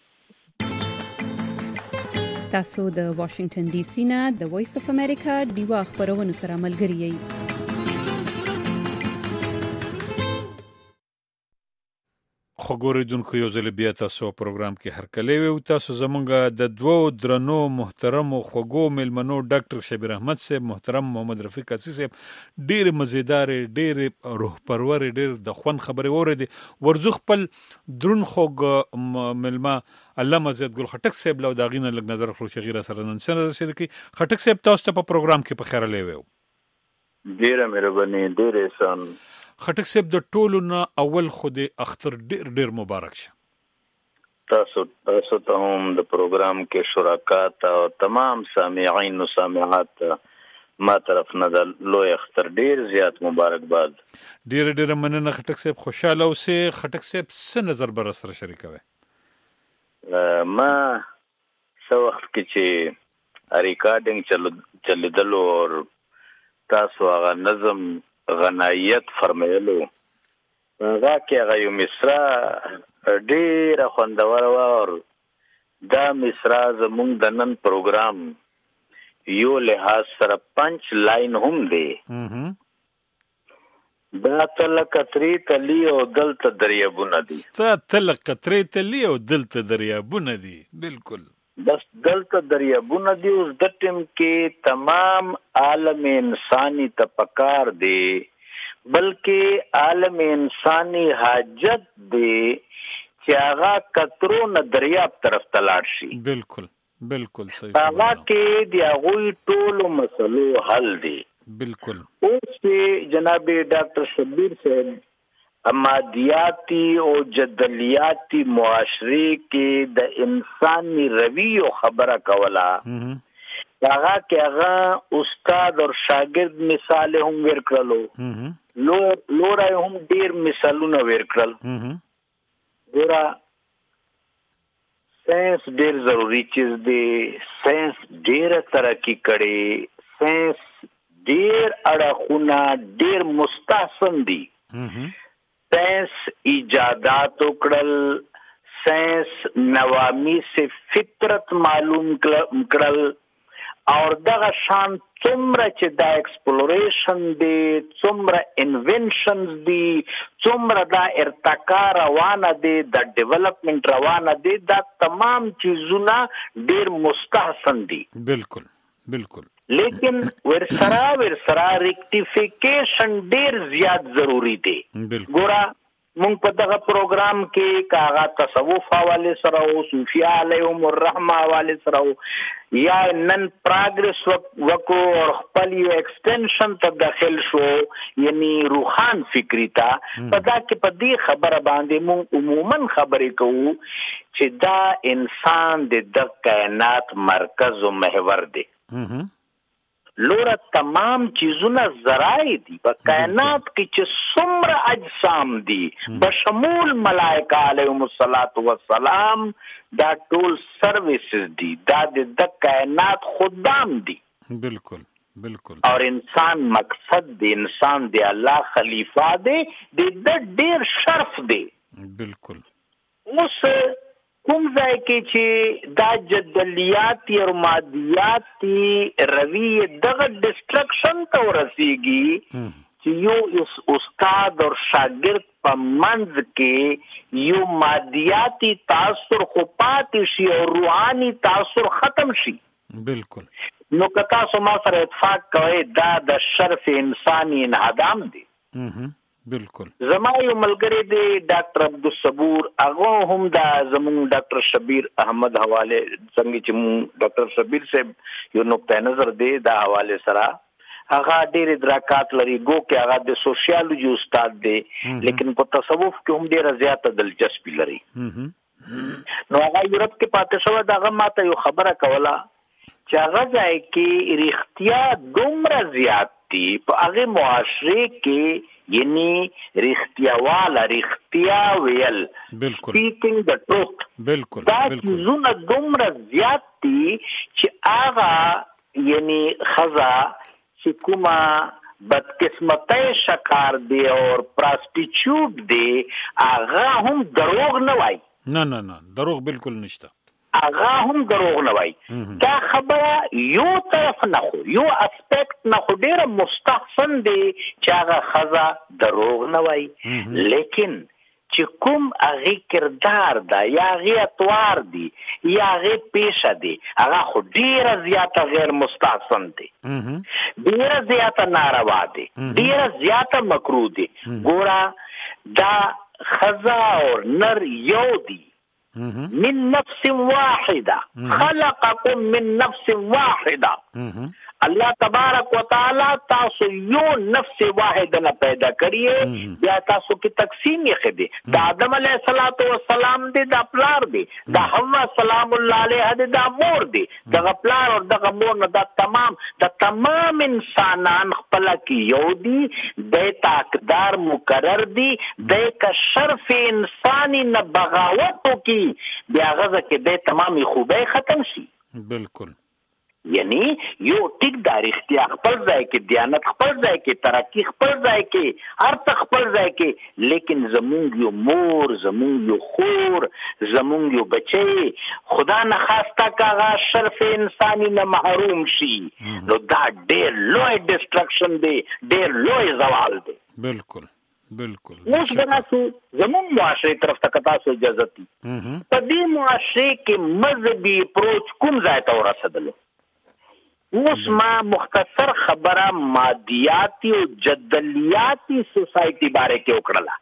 تاسو د واشنگټن ډي سي نه د وایس اف امریکا دیوا خبرونه سره ملګری یې خبرېدونکو یو ځل بیا تاسو پروګرام کې هر کله وي تاسو زمونږ د دوو درنو محترم او خوګو ملمنو ډاکټر شبیر احمد صاحب محترم محمد رفیق اسی صاحب ډېر مزیدار ډېر روح پرور ډېر د خون خبرې وره ورزخ پل درن خوګ ملما علامه زید ګل خټک صاحب له داغینه لګ نظر خو شغیره سره نن سره شریکي خټک صاحب تاسو ته په پروګرام کې په خیر لوي ډیره مهرباني ډیره احسان خټک صاحب د ټولو نه اول خو د اختر ډیر ډیر مبارک شه تاسو تاسو ته هم د پروګرام کې شرکات او تمام سامعین او سامعات ما طرف نه د لوی اختر ډیر زیات مبارکباد ډیر ډیر مننه خټک صاحب خوشاله اوسه خټک صاحب څه نظر بر سره شریکوي ما څو وخت کې چې ریکارډینګ چل چلیدلو او تاسو هغه نظم غنایت فرمایلو هغه کې هغه یو مصرا ډېره خوندوره وه. دا مصرا زمونږ د نن پروګرام یو لحاظ سره پنچ لاین هم دی. دا تل قطرې تلی او دلته دریابونه دي. ستا تل قطرې تلی او دلته دریابونه دي. بالکل بس دلته دریابونه دي. اوس د ټیم کې تمام عالم انسانی ته پکار دی، بلکې عالم انسانی حاجت دی چې هغه قطرو نه دریاب طرف ته لاړ شي. بالکل بالکل صحیح. هغه کې د هغوی ټولو مسلو حل دی. بالکل. اوس چې جناب ډاکټر شبیر صاحب مادیاتی او جدلیاتی معاشرے کې د انسانی رویو خبره کوله، هغه کې هغه استاد او شاګرد مثال هم ورکړلو، لورای هم ډیر مثالونه ورکړل. ګوره ساينس ډیر ضروری چیز دی، ساينس ډیر ترقی کړي، ساينس ډیر اړخونه ډیر مستحسن دي. ساينس ایجادات وکړل، ساينس نوامی سے فطرت معلوم کړل، او دغه شان څومره چې دا ایکسپلوریشن دی، څومره انوینشنز دي، څومره دا ارتقا روانه دی، دا ډیولپمنٹ روانه دی، دا تمام چیزونه ډیر مستحسن دي. بالکل بالکل. لیکن ورسرا ورسرا ریکټیفیکیشن ډیر زیات ضروری دی. ګوره مونږ په دغه پروګرام کې کاغه تصوف حواله سره او صوفیا علیهم الرحمه حواله سره یا نن پروګرس وکړو او خپل یو ایکسټنشن ته داخل شو، یعنی روحان فکری ته پدا کې په دې خبره باندې مونږ عموما خبرې کوو چې دا انسان د کائنات مرکز او محور دی. لوره تمام چیزونه ذرائع دي په کائنات کې چې څومره اجسام دي بشمول ملائکه علیهم الصلاۃ والسلام، دا ټول سرویسز دي، دا د کائنات خدام دي. بالکل بالکل. اور انسان مقصد دی، انسان دی الله خلیفہ دی، د ډیر شرف دی. بالکل. اوس کوم ځای کې چې دا جدلیاتی او مادیاتی رویه دغه ډسټرکشن ته ورسیږي چې یو استاد او شاګرد په منځ کې یو مادیاتی تاثر خو پاتې شي او روحاني تاثر ختم شي. بالکل. نو که تاسو ما سره اتفاق کوئ دا د شرف انسانی انهدام دی. بالکل. زما یو ملګری دی ډاکټر عبدالصبور، هغه هم دا زموږ ډاکټر شبیر احمد حواله څنګه چې مونږ ډاکټر شبیر صاحب یو نقطه نظر دی دا حواله سره هغه ډېر ادراکات لري. گو کې هغه د سوشیالوجي استاد دی، لیکن په تصوف کې هم ډېره زیاته دلچسپي لري. نو هغه یورپ کې پاتې شوی، هغه ماته یو خبره کوله چې هغه ځای کې رښتیا دومره زیات دي په هغه معاشره کې، یعنی رښتیا والا رښتیا ویل، سپیکینګ د ټروت. بالکل. دا چیزونه دومره زیات دي چې هغه یعنی خزا چې کومه بدقسمتۍ شکار دی او پراسټیچوټ دی، هغه هم دروغ نه وای. نه نه نه دروغ بالکل نشته. هغه هم دروغ نه وای. دا خبره یو طرف نه خو یو اسپیکټ نه خو ډیره مستحسن دی چې هغه خزا دروغ نه وای، لیکن چې کوم هغه کردار دا یا هغه اتوار دی یا هغه پیشه دی هغه خو ډیره زیاته غیر مستحسن دی، ډیره زیاته ناروا دی، ډیره زیاته مکروه دی. ګوره دا خزا او نر یو دی، من نفس واحده خلقكم من نفس واحده. الله تبارک وتعالى تاسو یو نفس واحد نه پیدا کړی، بیا تاسو کې تقسیم یې خدي. د آدم علیه الصلاۃ والسلام دی، د پلار دی، د حوا سلام الله علیها دی، د مور دی، د پلار او د مور نه د تمام د تمام انسانان خپل کې یو دی، د تقدار مقرر دی، د ک شرف انسانی نه بغاوت کی بیا غزه کې د تمامي خوبه ختم شي. بالکل. یعنی یو ټیک دا رښتیا خپل ځای کې، دیانت خپل ځای کې، ترقی خپل ځای کې، هر څه خپل ځای کې، لیکن زمونږ یو مور، زمونږ یو خور، زمونږ یو بچی خدا نه خواسته که هغه شرف انساني نه محروم شي، نو دا ډېر لوی ډسټرکشن دی، ډېر لوی زوال دی. بالکل بالکل. اوس به تاسو زمونږ معاشرې طرف ته که تاسو اجازه دي، په دې معاشرې کې مذهبي اپروچ کوم ځای ته ورسېدلو؟ اوس ما مختصر خبره مادیاتی او جدلیاتی سوسایټي باره کې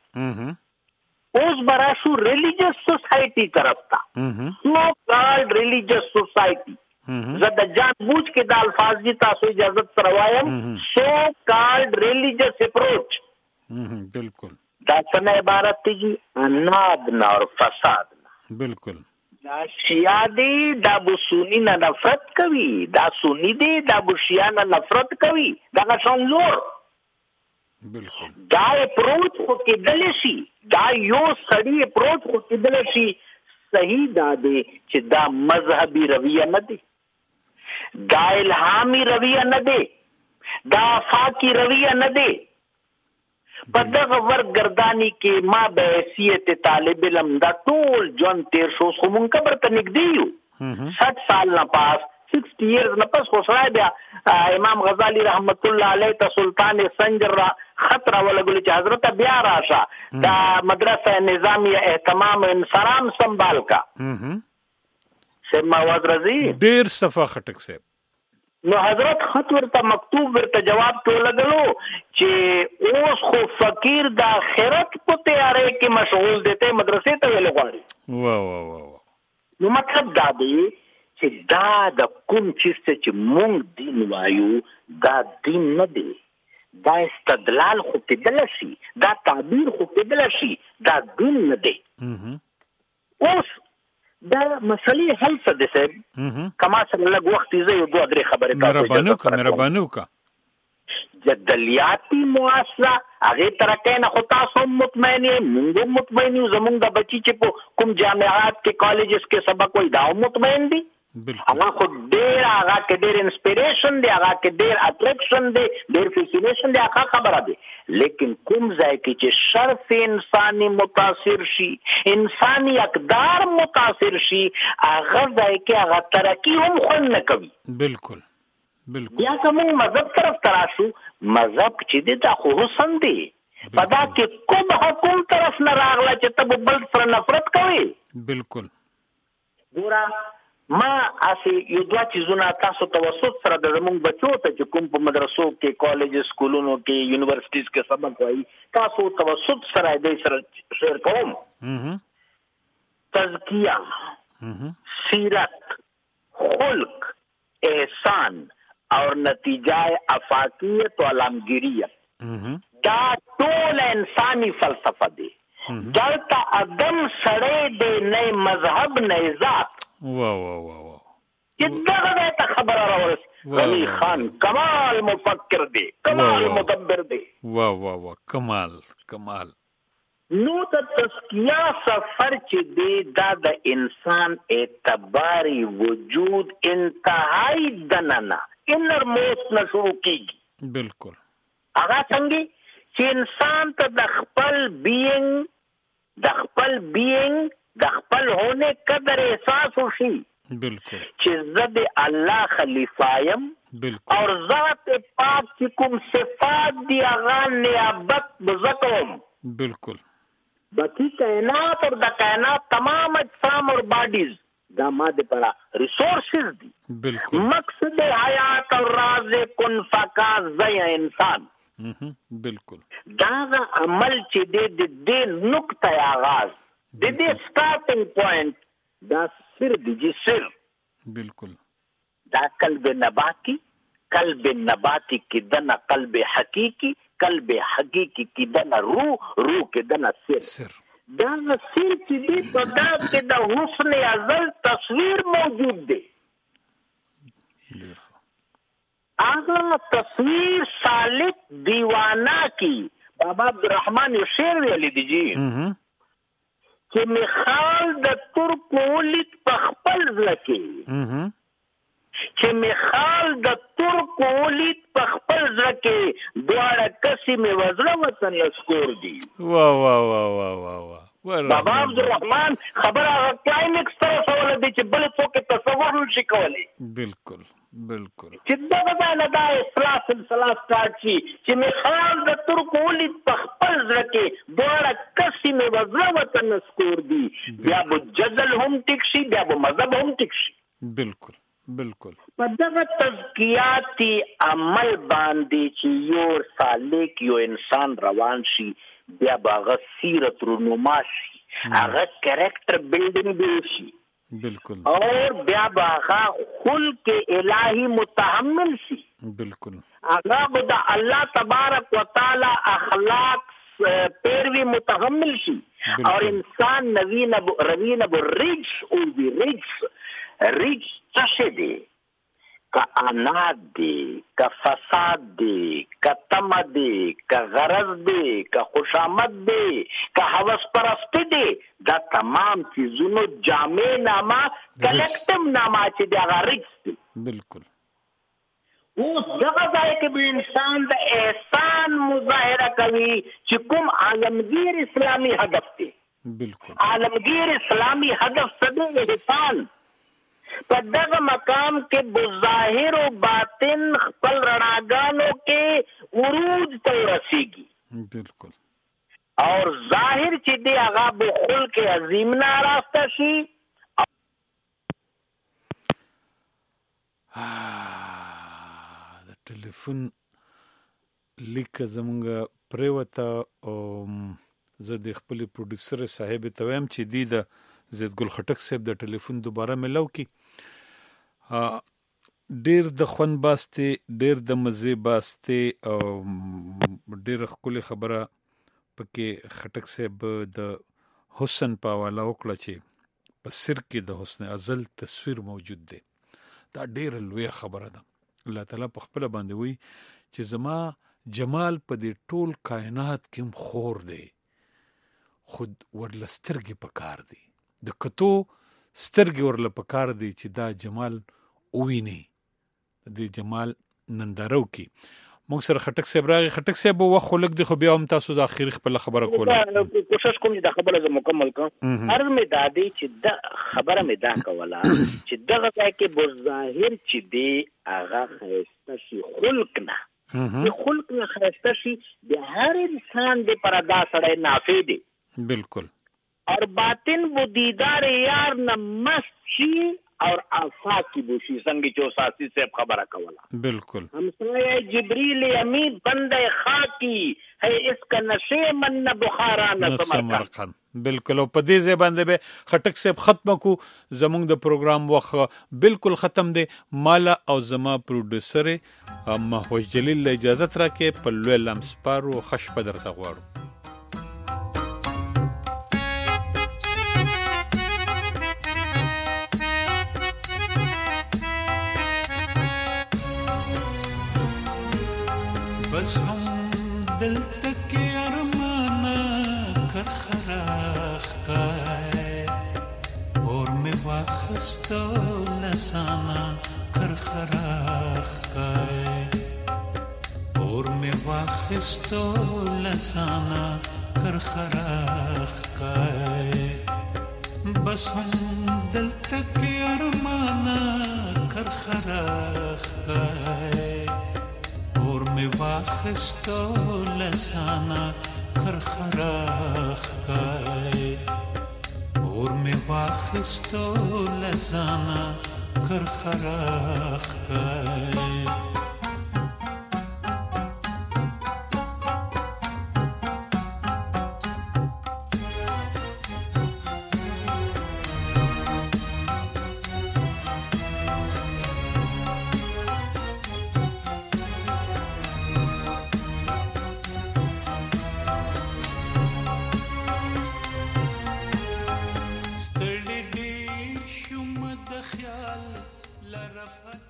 وکړله. اوس به راشو ریلیجس سوسایټي طرف ته، سو کالډ ریلیجس سوسایټي. زه د جان بوجھ کې د الفاظ دي تاسو اجازت سره وایم، سو کالډ ریلیجس اپروچ. بالکل. دا څه عبارت دی؟ اناد نه اور فساد نه. بالکل. دا شیعه دی، دا بو سنی نه نفرت کوي، دا سنی دی، دا بو شیعه نه نفرت کوي، دا شان لور. بالکل. دا اپروچ خو کېدلی شي، دا یو سړی اپروچ خو کېدلی شي. صحیح دا دی چې دا مذهبي رویه نه دی، دا الهامي رویه نه دی، دا افاقي رویه نه دی. په دغه ورګردانی کې ما به حیثیت طالب علم دا ټول ژوند تیر شو، خو مونږ قبر ته نږدې یو. سठ سال نه پاس، سکسٹی ایئرز نه پس خو سړی بیا امام غزالی رحمت الله علیه ته سلطان سنجر را خط راولګلو چې حضرت بیا راشه دا مدرسه نظامیه اهتمام انصرام سنبال کا. سیم مواد رضی ډیر صفا خټک صاحب، نو حضرت خط ورته مکتوب ورته جواب ته لګلو چې اوس خو فقیر د آخرت په تیارې کې مشغول دی، ته مدرسې ته ویل غواړي. واه واه واه. نو مطلب دا دی چې دا د کوم چیز چې مونږ دین وایو دا دین نه دی، دا استدلال خو کېدلی شي، دا تعبیر خو کېدلی شي، دا دین نه دی. اوس دا مسلې حل څه دي صاحب؟ کما سره لږ وخت یې زه یو دوه درې خبرې مهرباني وکړه مهرباني وکړه. جدلیاتي معاشره هغې ترقۍ نه خو تاسو هم مطمئن یې، موږ هم مطمئن یو، زمونږ د بچي چې په کوم جامعات کې کالجز کې سبق وایي دا هم مطمئن دي. هغه خو ډېر هغه کې ډېر انسپیریشن دی، هغه کې ډېر اټریکشن دی، ډېر فیسینیشن دی، هغه خبره دی. لیکن کوم ځای کې چې شرف انساني متاثر شي، انساني اقدار متاثر شي، هغه ځای کې هغه ترقي هم خوند نه کوي. بالکل بالکل. بیا که موږ مذهب طرف ته راشو، مذهب چې دی دا خو حسن دی، په دا کې کوم حکم طرف نه راغله چې ته به بل سره نفرت کوي. بالکل. ګوره ما اسې یو دوه چیزونه تاسو توسط سره د زمونږ بچو ته چې کوم په مدرسو کې، کالج، سکولونو کې، یونیورسټیز کې سبق وایي، تاسو توسط سره دې سره شیر کوم. تزکیه، سیرت، خلق، احسان اور نتیجہ افاقیت و علامگیریت دا ټول انسانی فلسفه دی. دلته ادم سړی دی، نه مذهب نه ذات. واه واه واه واه. چې دغه ته خبره راورسي غني خان کمال مفکر دی، کمال مدبر دی. واه واه واه. کمال کمال. نو د تزکیه سفر چې دی دا د انسان اعتباري وجود انتهایی دننه انر موست نه شروع کیږي. بالکل. هغه څنګه چې انسان ته د خپل بینګ د خپل بینګ د خپل هونه قدر احساس وشي. بالکل. چې زه د الله خلیفہ یم. بالکل. اور ذات پاک چې کوم صفات دی هغه نیابت بزکوم. بالکل. باقی کائنات اور د کائنات تمام اجسام اور باڈیز دا ماده پرا ریسورسز دی. بالکل. مقصد حیات اور راز کن فکا زی انسان. بالکل. دا عمل چې د دې نقطه آغاز د دې سٹارټینګ پوینٹ دا سر دی جی سر. بالکل. دا قلب نباتی، قلب نباتی کی دنا قلب حقیقی، قلب حقیقی کی دنا روح، روح کی دنا سر. سر. دا سر چې دی په دا کې د حسن ازل تصویر موجود دی. هغه تصویر سالک دیوانہ کی بابا عبدالرحمن یو شعر ویلی دی جی چې مخال د ترک ولید په خپل ځل کې چې میخال د ترکو ولید په خپل ځکه دواړه کسي می وزره وطن لسکور دي. وا وا وا وا وا وا بابا عبدالرحمن خبره کلایمکس تر سوال دي چې بل څوک تصور نشي کولی. بالکل بالکل چې دا غواړي دا اصلاح سلسله سٹارټ شي چې میخال د ترکو ولید په خپل ځکه دواړه کسي می وزره وطن لسکور دي. بیا به جدل هم ټیک شي، بیا به مذهب هم ټیک شي. بالکل بالکل په دغه تزکیاتي عمل باندې چې یو سالک یو انسان روان شي، بیا باغ سیرت رونما شي، هغه کریکٹر بیلډینګ دی شي. بالکل اور بیا باغ خلق الہی متحمل شي. بالکل هغه د الله تبارک وتعالى اخلاق پیروي متحمل شي. اور انسان نوین روین ابو ریج او بی ریج ریج څه دی؟ که عناد دی، که فساد دی، که طمع دی، که غرض دی، که خوشامد دی، که هوس پرستی دی، دا تمام چیزونو جامع نامه کلیکټیو نامه چې دی هغه ریج دی. بالکل اوس دغه ځای کې به انسان د احسان مظاهره کوي چې کوم عالمگیر اسلامي هدف دی. بالکل عالمگیر اسلامي هدف څه دی؟ احسان. په دغه مقام کې بظاهر و باطن خپل رڼاګانو کې عروج ته رسیږي. بالکل اور ظاهر چې دی هغه به خلق عظیم نه راسته شي. د ټلیفون لیک زمونږ پریوته او زه د خپل پروډوسر صاحب ته وایم چې دی د زید ګل خټک صاحب د ټلیفون دوباره ملو کی. ډیر د خوند باسته، ډیر د مزه باسته او ډیر ښکلې خبره پکې خټک صاحب د حسن په حواله وکړه چې په سر کې د حسن ازل تصویر موجود دی. دا ډیر لویه خبره ده. الله تعالی په خپل باندې وی چې زما جمال په دې ټول کائنات کې خور دی، خود ورلسترګي پکار دی، د کتو سترګي ورل پکار دی چې دا جمال اوویني، د جمال نندارو کې. موږ سره خټک صاحب راغی. خټک صاحب وخت خلک دی خو بیا هم تاسو د اخیری خپل خبره کوله. کوشش کوم چې دا خبره زه مکمل کړم. هر مې دا دی چې دا خبره مې دا کوله چې دغه ځای کې بظاهر چې دی هغه ښایسته شي خلق نه، چې خلق نه ښایسته شي د هر انسان د پر دا سړی نافع دی. بالکل. اور باطن وہ دیدار یار نہ مست شی اور آفاقی بوشی سنگی چوساسی سے خبر کولا. بالکل. ہمسایہ جبریل امی بندے خاکی ہے اس کا نشے من نہ بخارا نہ سمرقند. بالکل. او په دې ځای باندې به خټک صاحب ختم کو. زمونږ د پروګرام وخت بالکل ختم دی. مالا او زما پروډوسر محوج جلیل اجازه راکې په لوی لمسپارو خش په درته غواړو. بس هم دلته کې ارمانه کر خراخ کای اور می واخستو لسانا کر خراخ کای اور می واخستو لسانا کر خراخ کای بس هم دلته کې ارمانه کر خراخ کای اور می واخستو لسانا کر خراخ کای اور می واخستو لسانا کر خراخ کای خیال لرفت